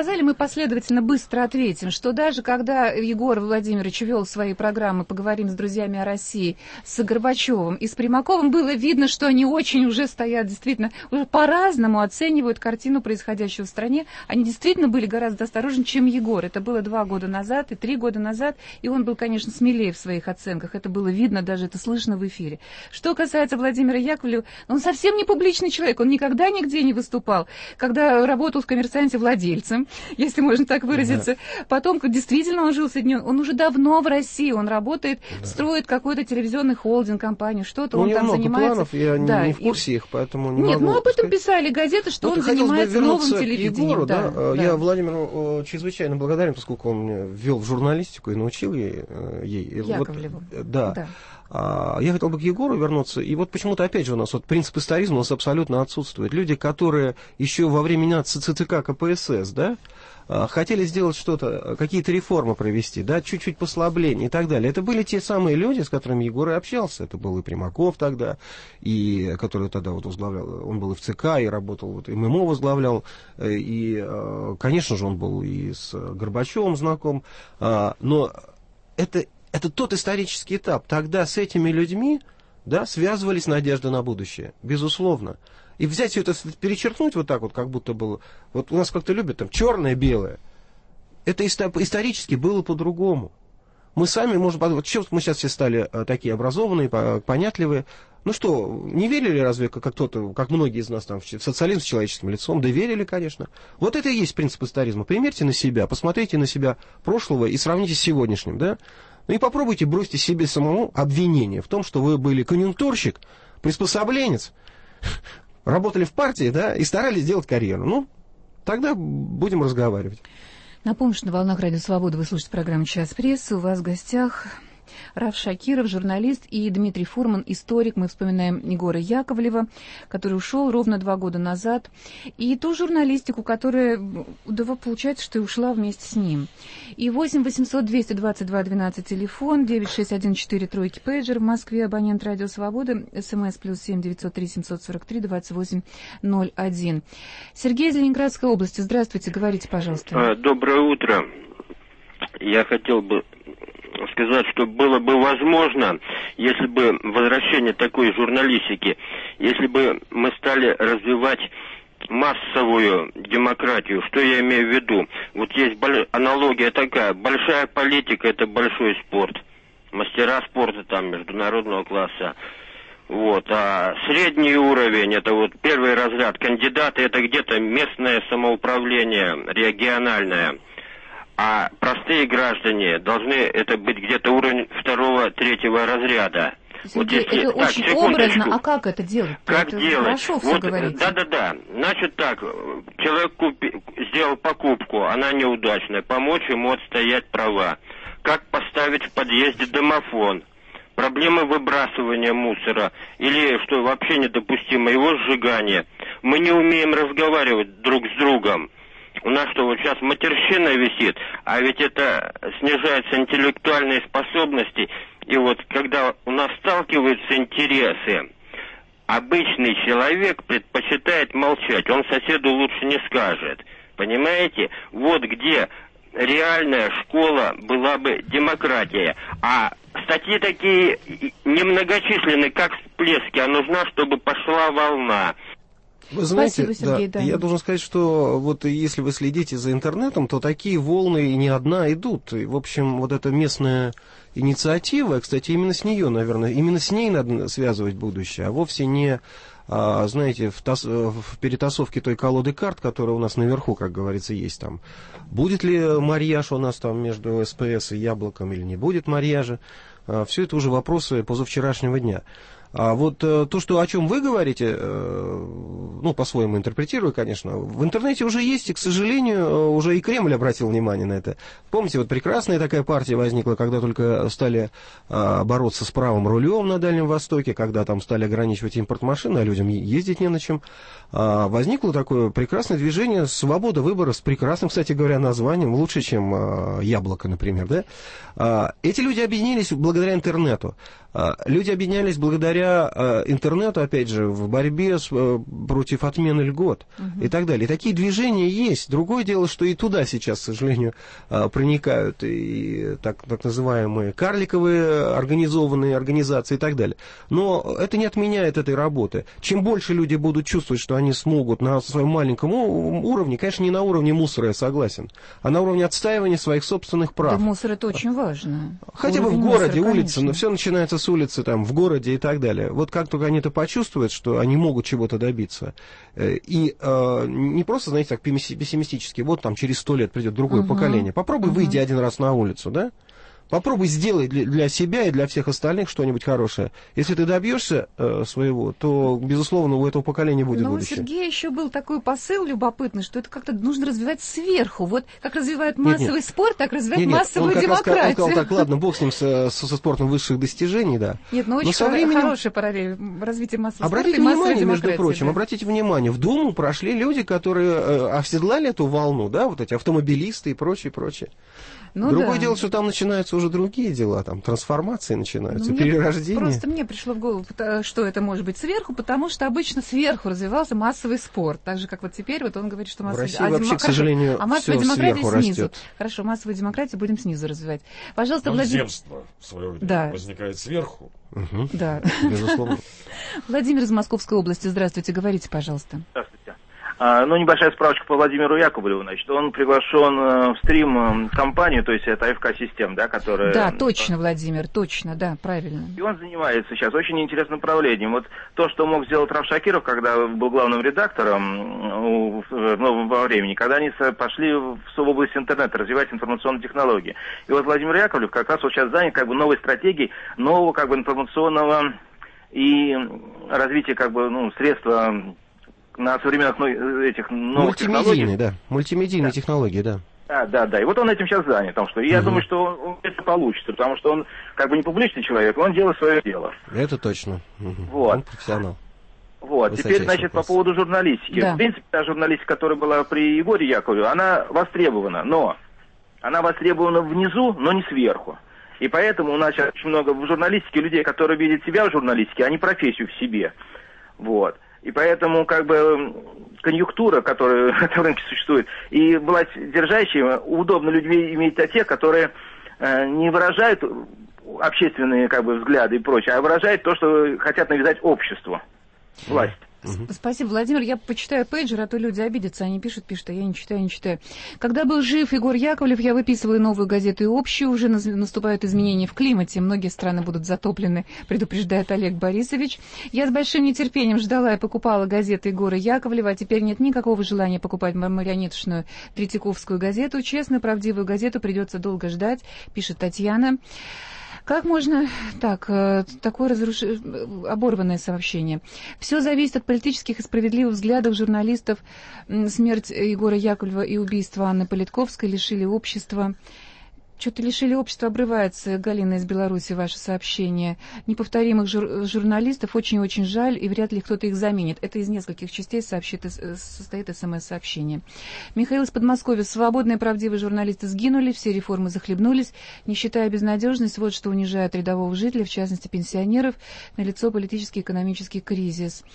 S9: сказали, мы последовательно быстро ответим, что даже когда Егор Владимирович вел свои программы «Поговорим с друзьями о России» с Горбачевым и с Примаковым, было видно, что они очень уже стоят, действительно, уже по-разному оценивают картину происходящего в стране. Они действительно были гораздо осторожнее, чем Егор. Это было два года назад и три года назад, и он был, конечно, смелее в своих оценках. Это было видно, даже это слышно в эфире. Что касается Владимира Яковлева, он совсем не публичный человек, он никогда нигде не выступал. Когда работал в «Коммерсанте» владельцем, если можно так выразиться, да. Потом действительно он жил в Соединенных, он уже давно в России, он работает, да. Строит какой-то телевизионный холдинг, компанию, что-то, ну, он там занимается.
S12: Планов, я да. не в курсе их, поэтому не
S9: Нет,
S12: могу
S9: ну об этом
S12: сказать.
S9: Писали газеты, что вот он занимается новым телевидением.
S12: Егору,
S9: да,
S12: да,
S9: да.
S12: Я Владимиру чрезвычайно благодарен, поскольку он меня ввел в журналистику и научил ей.
S9: Яковлеву.
S12: Вот, да. да. Я хотел бы к Егору вернуться, и вот почему-то опять же у нас вот принцип историзма у нас абсолютно отсутствует. Люди, которые еще во времена ЦЦК КПСС, да, хотели сделать что-то, какие-то реформы провести, да, чуть-чуть послабление и так далее. Это были те самые люди, с которыми Егор и общался. Это был и Примаков тогда, и который тогда вот возглавлял, он был и в ЦК, и работал, вот, и ММО возглавлял, и, конечно же, он был и с Горбачевым знаком, но это... Это тот исторический этап. Тогда с этими людьми, да, связывались надежды на будущее, безусловно. И взять все это, перечеркнуть вот так вот, как будто было... Вот у нас как-то любят там черное-белое. Это исторически было по-другому. Мы сами, может быть, вот мы сейчас все стали такие образованные, понятливые. Ну что, не верили разве, как кто-то, как многие из нас там, в социализм с человеческим лицом? Да верили, конечно. Вот это и есть принцип историзма. Примерьте на себя, посмотрите на себя прошлого и сравните с сегодняшним, да? Ну и попробуйте бросьте себе самому обвинение в том, что вы были конъюнктурщик, приспособленец, работали в партии, да, и старались сделать карьеру. Ну, тогда будем разговаривать.
S9: Напомню, что на волнах Радио Свобода вы слушаете программу «Час прессы». У вас в гостях Раф Шакиров, журналист, и Дмитрий Фурман, историк. Мы вспоминаем Егора Яковлева, который ушел ровно два года назад. И ту журналистику, которая, да, получается, что и ушла вместе с ним. И восемь восемьсот двести двадцать два двенадцать телефон, девять шесть один четыре тройки пейджер. В Москве абонент Радио Свобода. СМС плюс семь девятьсот три семьсот сорок три двадцать восемь ноль один. Сергей из Ленинградской области. Здравствуйте, говорите, пожалуйста.
S18: Доброе утро. Я хотел бы сказать, что было бы возможно, если бы возвращение такой журналистики, если бы мы стали развивать массовую демократию. Что я имею в виду? Вот есть аналогия такая. Большая политика — это большой спорт. Мастера спорта там международного класса. Вот. А средний уровень — это вот первый разряд. Кандидаты — это где-то местное самоуправление, региональное. А простые граждане должны это быть где-то уровень второго, третьего разряда.
S9: Сергей, вот если, это так, очень образно, а как это делать?
S18: Как
S9: это
S18: делать?
S9: Хорошо все
S18: вот,
S9: говорите.
S18: Да-да-да. Значит так, человек купи, сделал покупку, она неудачная, помочь ему отстоять права. Как поставить в подъезде домофон? Проблемы выбрасывания мусора или, что вообще недопустимо, его сжигание. Мы не умеем разговаривать друг с другом. У нас что, вот сейчас матерщина висит, а ведь это снижаются интеллектуальные способности. И вот когда у нас сталкиваются интересы, обычный человек предпочитает молчать, он соседу лучше не скажет. Понимаете? Вот где реальная школа была бы демократия. А статьи такие немногочисленные, как всплески, а нужна, чтобы пошла волна.
S12: Вы знаете,
S9: Спасибо, Сергей,
S12: да,
S9: да.
S12: я должен сказать, что вот если вы следите за интернетом, то такие волны и не одна идут. И, в общем, вот эта местная инициатива, кстати, именно с нее, наверное, именно с ней надо связывать будущее, а вовсе не, а, знаете, в, тас, в перетасовке той колоды карт, которая у нас наверху, как говорится, есть там. Будет ли марьяж у нас там между СПС и Яблоком или не будет марьяжа? А, все это уже вопросы позавчерашнего дня. А вот э, то, что, о чем вы говорите, э, ну, по-своему интерпретирую, конечно, в интернете уже есть, и, к сожалению, уже и Кремль обратил внимание на это. Помните, вот прекрасная такая партия возникла, когда только стали э, бороться с правым рулем на Дальнем Востоке, когда там стали ограничивать импорт машин, а людям ездить не на чем. Э, возникло такое прекрасное движение «Свобода выбора» с прекрасным, кстати говоря, названием, лучше, чем э, «Яблоко», например, да? Э, эти люди объединились благодаря интернету. Э, люди объединялись благодаря благодаря э, интернету, опять же, в борьбе с, э, против отмены льгот угу. и так далее. И такие движения есть. Другое дело, что и туда сейчас, к сожалению, э, проникают и так, так называемые карликовые организованные организации и так далее. Но это не отменяет этой работы. Чем больше люди будут чувствовать, что они смогут на своем маленьком уровне, конечно, не на уровне мусора, я согласен, а на уровне отстаивания своих собственных прав.
S9: Да, мусор это очень важно.
S12: Хотя бы в городе, мусора, улице, но все начинается с улицы, там, в городе и так далее. Вот как только они это почувствуют, что они могут чего-то добиться, и э, не просто, знаете, так пессимистически, вот там через сто лет придет другое uh-huh. поколение. Попробуй uh-huh. выйди один раз на улицу, да? Попробуй сделай для себя и для всех остальных что-нибудь хорошее. Если ты добьешься э, своего, то, безусловно, у этого поколения будет
S9: Но
S12: будущее.
S9: Но у Сергея еще был такой посыл любопытный, что это как-то нужно развивать сверху. Вот как развивают массовый нет, нет. спорт, так развивать нет, нет. массовую он демократию. Он сказал, так, ладно, бог с ним, со, со спортом высших достижений, да. Нет, но очень но со временем... хорошая параллель развития массового
S12: обратите
S9: спорта и массовой
S12: внимание,
S9: демократии.
S12: Между прочим, да. Обратите внимание, в Думу прошли люди, которые э, оседлали эту волну, да, вот эти автомобилисты и прочее, прочее. Ну, Другое да. дело, что там начинаются уже другие дела, там трансформации начинаются, ну, перерождения.
S9: Просто мне пришло в голову, что это может быть сверху, потому что обычно сверху развивался массовый спорт. Так же, как вот теперь, вот он говорит, что массовый...
S12: В России а вообще, демо... к сожалению,
S9: а массовая демократия снизу.
S12: Растет.
S9: Хорошо, массовую демократию будем снизу развивать. Пожалуйста,
S13: Но
S9: Владимир...
S13: земство в свое время
S9: да.
S13: возникает сверху.
S12: Угу.
S9: Да.
S12: Безусловно.
S9: Владимир из Московской области, здравствуйте, говорите, пожалуйста.
S19: Здравствуйте. А, ну, небольшая справочка по Владимиру Яковлеву, значит, он приглашен в стрим-компанию, то есть это АФК-систем, да, которая...
S9: Да, точно, Владимир, точно, да, правильно.
S19: И он занимается сейчас очень интересным направлением. Вот то, что мог сделать Раф Шакиров, когда был главным редактором ну, во времени, когда они пошли в область интернета, развивать информационные технологии. И вот Владимир Яковлев как раз вот сейчас занят как бы новой стратегией, нового как бы информационного и развития как бы, ну, средства... на современных ну, этих новых технологий.
S12: Да, мультимедийные да. технологии, да.
S19: Да, да, да. И вот он этим сейчас занят. Потому что я угу. думаю, что он, это получится, потому что он как бы не публичный человек, он делает свое дело.
S12: Это точно. Угу.
S19: Вот.
S12: Он профессионал.
S19: Вот. Теперь, значит, вопрос. По поводу журналистики. Да. В принципе, та журналистика, которая была при Егоре Яковлеве, она востребована, но она востребована внизу, но не сверху. И поэтому у нас сейчас очень много в журналистике людей, которые видят себя в журналистике, а не профессию в себе. Вот. И поэтому, как бы, конъюнктура, которая на рынке существует, и власть держащая, удобно людьми иметь тех, которые э, не выражают общественные, как бы, взгляды и прочее, а выражают то, что хотят навязать обществу, власть.
S9: Спасибо, Владимир. Я почитаю пейджер, а то люди обидятся. Они пишут, пишут, а я не читаю, не читаю. Когда был жив Егор Яковлев, я выписывала новую газету и общую. Уже наступают изменения в климате. Многие страны будут затоплены, предупреждает Олег Борисович. Я с большим нетерпением ждала и покупала газеты Егора Яковлева, а теперь нет никакого желания покупать марионеточную Третьяковскую газету. Честную, правдивую газету придется долго ждать, пишет Татьяна. Как можно... Так, такое разруш... оборванное сообщение. Все зависит от политических и справедливых взглядов журналистов. Смерть Егора Яковлева и убийство Анны Политковской лишили общества... Что-то лишили общества, обрывается, Галина из Беларуси, ваше сообщение. Неповторимых жур- журналистов очень-очень жаль, и вряд ли кто-то их заменит. Это из нескольких частей сообщит, состоит смс-сообщение. Михаил из Подмосковья. Свободные правдивые журналисты сгинули, все реформы захлебнулись, не считая безнадежность. Вот что унижает рядового жителя, в частности пенсионеров. Налицо политический и экономический кризис.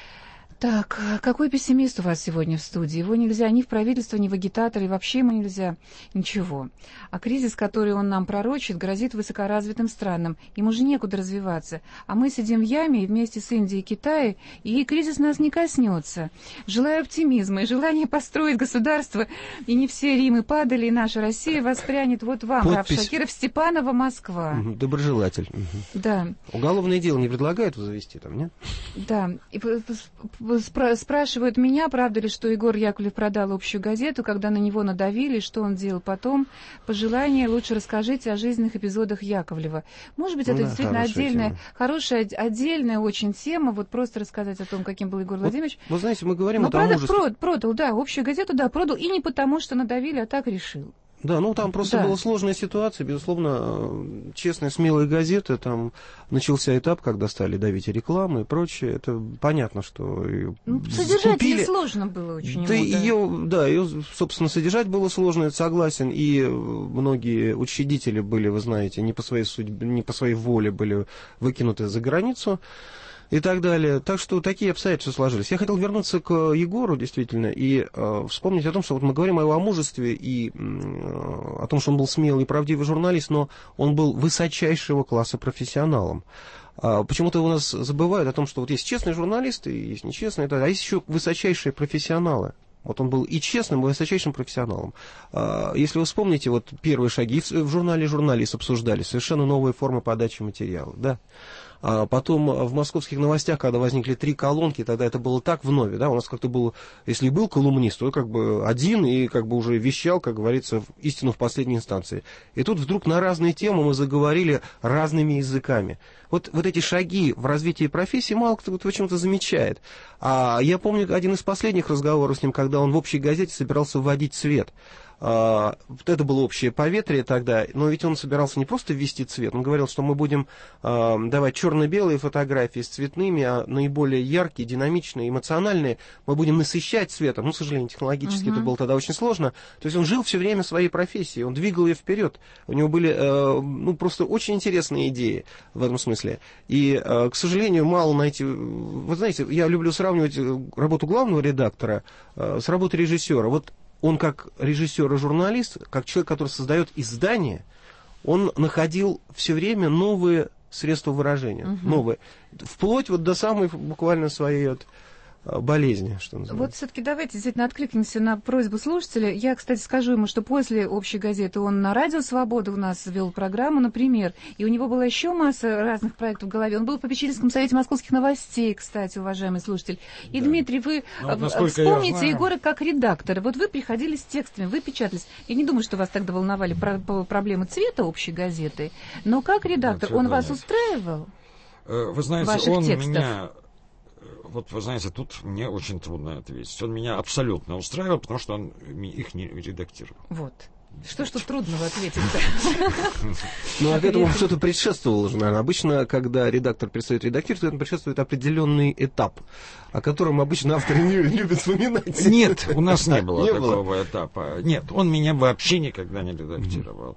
S9: Так, какой пессимист у вас сегодня в студии? Его нельзя ни в правительство, ни в агитаторы, вообще ему нельзя ничего. А кризис, который он нам пророчит, грозит высокоразвитым странам. Ему же некуда развиваться. А мы сидим в яме и вместе с Индией и Китаем, и кризис нас не коснется. Желаю оптимизма и желания построить государство, и не все Римы падали, и наша Россия воспрянет. Вот вам, Раф Шакиров, Степанова, Москва.
S12: Угу, доброжелатель. Угу. Да. Уголовное дело не предлагают завести там, нет?
S9: Да. И Спра- спрашивают меня, правда ли, что Егор Яковлев продал общую газету, когда на него надавили, что он делал потом. Пожелание, лучше расскажите о жизненных эпизодах Яковлева. Может быть, это да, действительно отдельная, тема. хорошая, отдельная очень тема, вот просто рассказать о том, каким был Егор вот, Владимирович.
S12: Вы знаете, мы говорим
S9: Но,
S12: о том,
S9: правда,
S12: ужасе.
S9: Прод, продал, да, общую газету, да, продал, и не потому, что надавили, а так решил.
S12: Да, ну там просто
S9: да.
S12: была сложная ситуация, безусловно, честные, смелые газеты, там начался этап, когда стали давить рекламы и прочее, это понятно, что...
S9: Ну, содержать ее сложно было очень.
S12: Да,
S9: ему, да.
S12: Ее, да, ее, собственно, содержать было сложно, это согласен, и многие учредители были, вы знаете, не по своей судьбе, не по своей воле были выкинуты за границу. И так далее. Так что такие обстоятельства сложились. Я хотел вернуться к Егору, действительно, и э, вспомнить о том, что вот мы говорим о его мужестве и э, о том, что он был смелый и правдивый журналист, но он был высочайшего класса профессионалом. А почему-то у нас забывают о том, что вот есть честные журналисты, есть нечестные, а есть еще высочайшие профессионалы. Вот он был и честным, и высочайшим профессионалом. Если вы вспомните, вот первые шаги в журнале «Журналист» обсуждали совершенно новые формы подачи материала, да. А потом в «Московских новостях», когда возникли три колонки, тогда это было так вновь, да, у нас как-то был, если и был колумнист, то как бы один и как бы уже вещал, как говорится, истину в последней инстанции. И тут вдруг на разные темы мы заговорили разными языками. Вот, вот эти шаги в развитии профессии мало кто почему-то замечает. А я помню один из последних разговоров с ним, когда он в «Общей газете» собирался вводить цвет. Uh, вот это было общее поветрие тогда, но ведь он собирался не просто ввести цвет, он говорил, что мы будем uh, давать черно-белые фотографии с цветными, а наиболее яркие, динамичные, эмоциональные мы будем насыщать цветом. Ну, к сожалению, технологически uh-huh. это было тогда очень сложно. То есть он жил все время своей профессией, он двигал ее вперед. У него были uh, ну, просто очень интересные идеи в этом смысле. И, uh, к сожалению, мало найти... Вы знаете, я люблю сравнивать работу главного редактора uh, с работой режиссера. Вот он как режиссер и журналист, как человек, который создает издание, он находил все время новые средства выражения, угу. новые, вплоть вот до самой буквально своей вот болезни, что называется.
S9: Вот все-таки давайте действительно откликнемся на просьбу слушателя. Я, кстати, скажу ему, что после «Общей газеты» он на радио «Свобода» у нас вел программу, например, и у него была еще масса разных проектов в голове. Он был в попечительском совете «Московских новостей», кстати, уважаемый слушатель. И, да. Дмитрий, вы ну, вот, вспомните знаю... Егора как редактора. Вот вы приходили с текстами, вы печатались. Я не думаю, что вас тогда волновали про- проблемы цвета «Общей газеты», но как редактор, да, он вас устраивал?
S13: Вы знаете,
S9: ваших
S13: он
S9: текстов?
S13: меня... Вот, вы знаете, тут мне очень трудно ответить. Он меня абсолютно устраивал, потому что он их не редактировал.
S9: Вот. Что ж тут трудного ответить-то?
S12: Ну, а к этому что-то предшествовало же, наверное. Обычно, когда редактор перестает редактировать, этому предшествует определенный этап, о котором обычно авторы не любят вспоминать.
S13: Нет, у нас не было такого этапа. Нет, он меня вообще никогда не редактировал.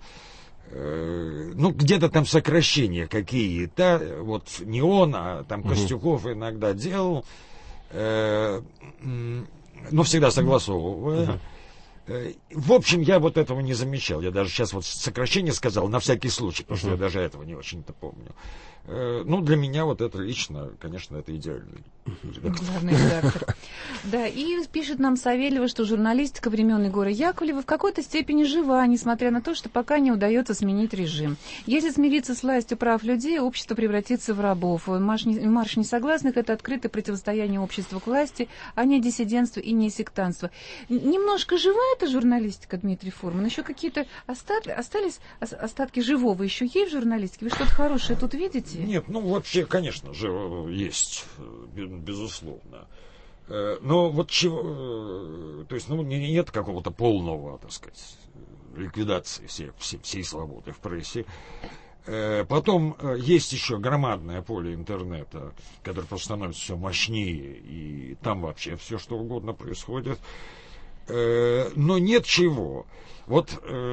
S13: Ну, где-то там сокращения какие-то, вот не он, а там Костюков uh-huh. иногда делал, э, но всегда согласовывая. Uh-huh. В общем, я вот этого не замечал. Я даже сейчас вот сокращение сказал на всякий случай, потому uh-huh. что я даже этого не очень-то помню. Э, ну, для меня вот это лично, конечно, это идеальный редактор.
S9: Главный редактор. Да, и пишет нам Савельева, что журналистика времен Егора Яковлева в какой-то степени жива, несмотря на то, что пока не удается сменить режим. Если смириться с властью прав людей, общество превратится в рабов. Марш, марш несогласных – это открытое противостояние общества к власти, а не диссидентство и не сектантство. Немножко жива эта журналистика, Дмитрий Фурман? Еще какие-то остат... остались остатки живого еще есть в журналистике? Вы что-то хорошее тут видите?
S13: Нет, ну вообще, конечно же, есть, безусловно. Но вот чего, то есть, ну, нет какого-то полного, так сказать, ликвидации всей, всей, всей свободы в прессе. Потом есть еще громадное поле интернета, которое просто становится все мощнее, и там вообще все что угодно происходит. Но нет чего. Вот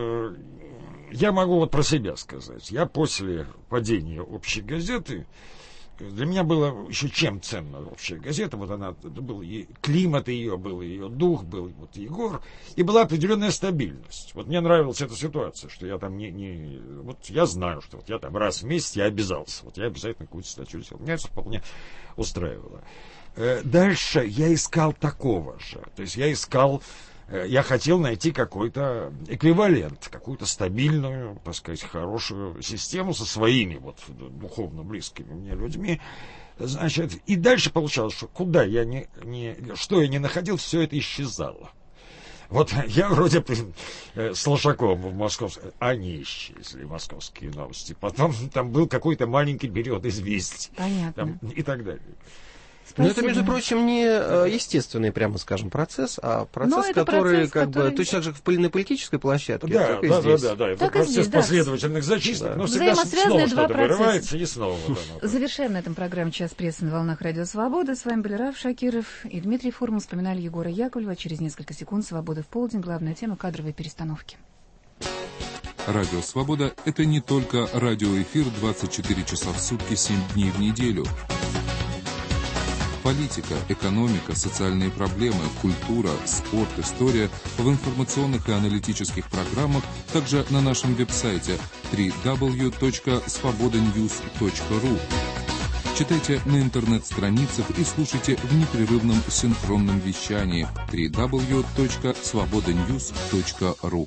S13: я могу вот про себя сказать. Я после падения «Общей газеты», для меня было еще чем ценна «Общая газета». Вот она, был и климат ее, был ее дух, был вот Егор, и была определенная стабильность. Вот мне нравилась эта ситуация, что я там не, не... Вот я знаю, что вот я там раз в месяц я обязался. Вот я обязательно какую-то статью сделал. Меня это вполне устраивало. Дальше я искал такого же. То есть я искал... Я хотел найти какой-то эквивалент, какую-то стабильную, так сказать, хорошую систему со своими вот духовно близкими мне людьми. Значит, и дальше получалось, что куда я не, не что я не находил, все это исчезало. Вот я вроде с Лошаком в московском, они исчезли, московские новости. Потом там был какой-то маленький период «Известий».
S9: Понятно.
S13: Там, и так далее.
S12: Но это, между прочим, не естественный, прямо скажем, процесс, а процесс, который,
S9: процесс,
S12: как
S9: который...
S12: бы, точно так же в, на политической площадке,
S13: да,
S12: так и
S13: да,
S12: здесь.
S13: Да, да, да, это
S9: так
S13: процесс
S9: здесь,
S13: последовательных да. зачисток,
S12: да.
S13: но всегда снова что-то вырывается и снова.
S9: Завершаем на этом программу «Час прессы» на волнах Радио Свобода. С вами были Раф Шакиров и Дмитрий Фурман. Вспоминали Егора Яковлева. Через несколько секунд «Свобода в полдень». Главная тема — кадровые перестановки.
S6: Радио «Свобода» — это не только радиоэфир двадцать четыре часа в сутки, семь дней в неделю. Политика, экономика, социальные проблемы, культура, спорт, история в информационных и аналитических программах, также на нашем веб-сайте дабл ю дабл ю дабл ю точка свобода ньюс точка ру. Читайте на интернет-страницах и слушайте в непрерывном синхронном вещании дабл ю дабл ю дабл ю точка свобода ньюс точка ру.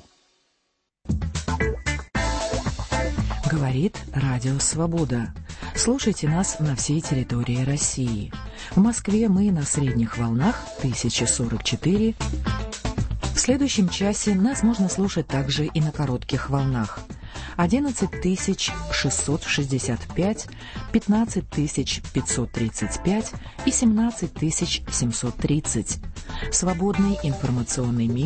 S1: Говорит Радио Свобода. Слушайте нас на всей территории России. В Москве мы на средних волнах тысяча сорок четыре. В следующем часе нас можно слушать также и на коротких волнах. одиннадцать тысяч шестьсот шестьдесят пять, пятнадцать тысяч пятьсот тридцать пять и семнадцать тысяч семьсот тридцать. Свободный информационный мир.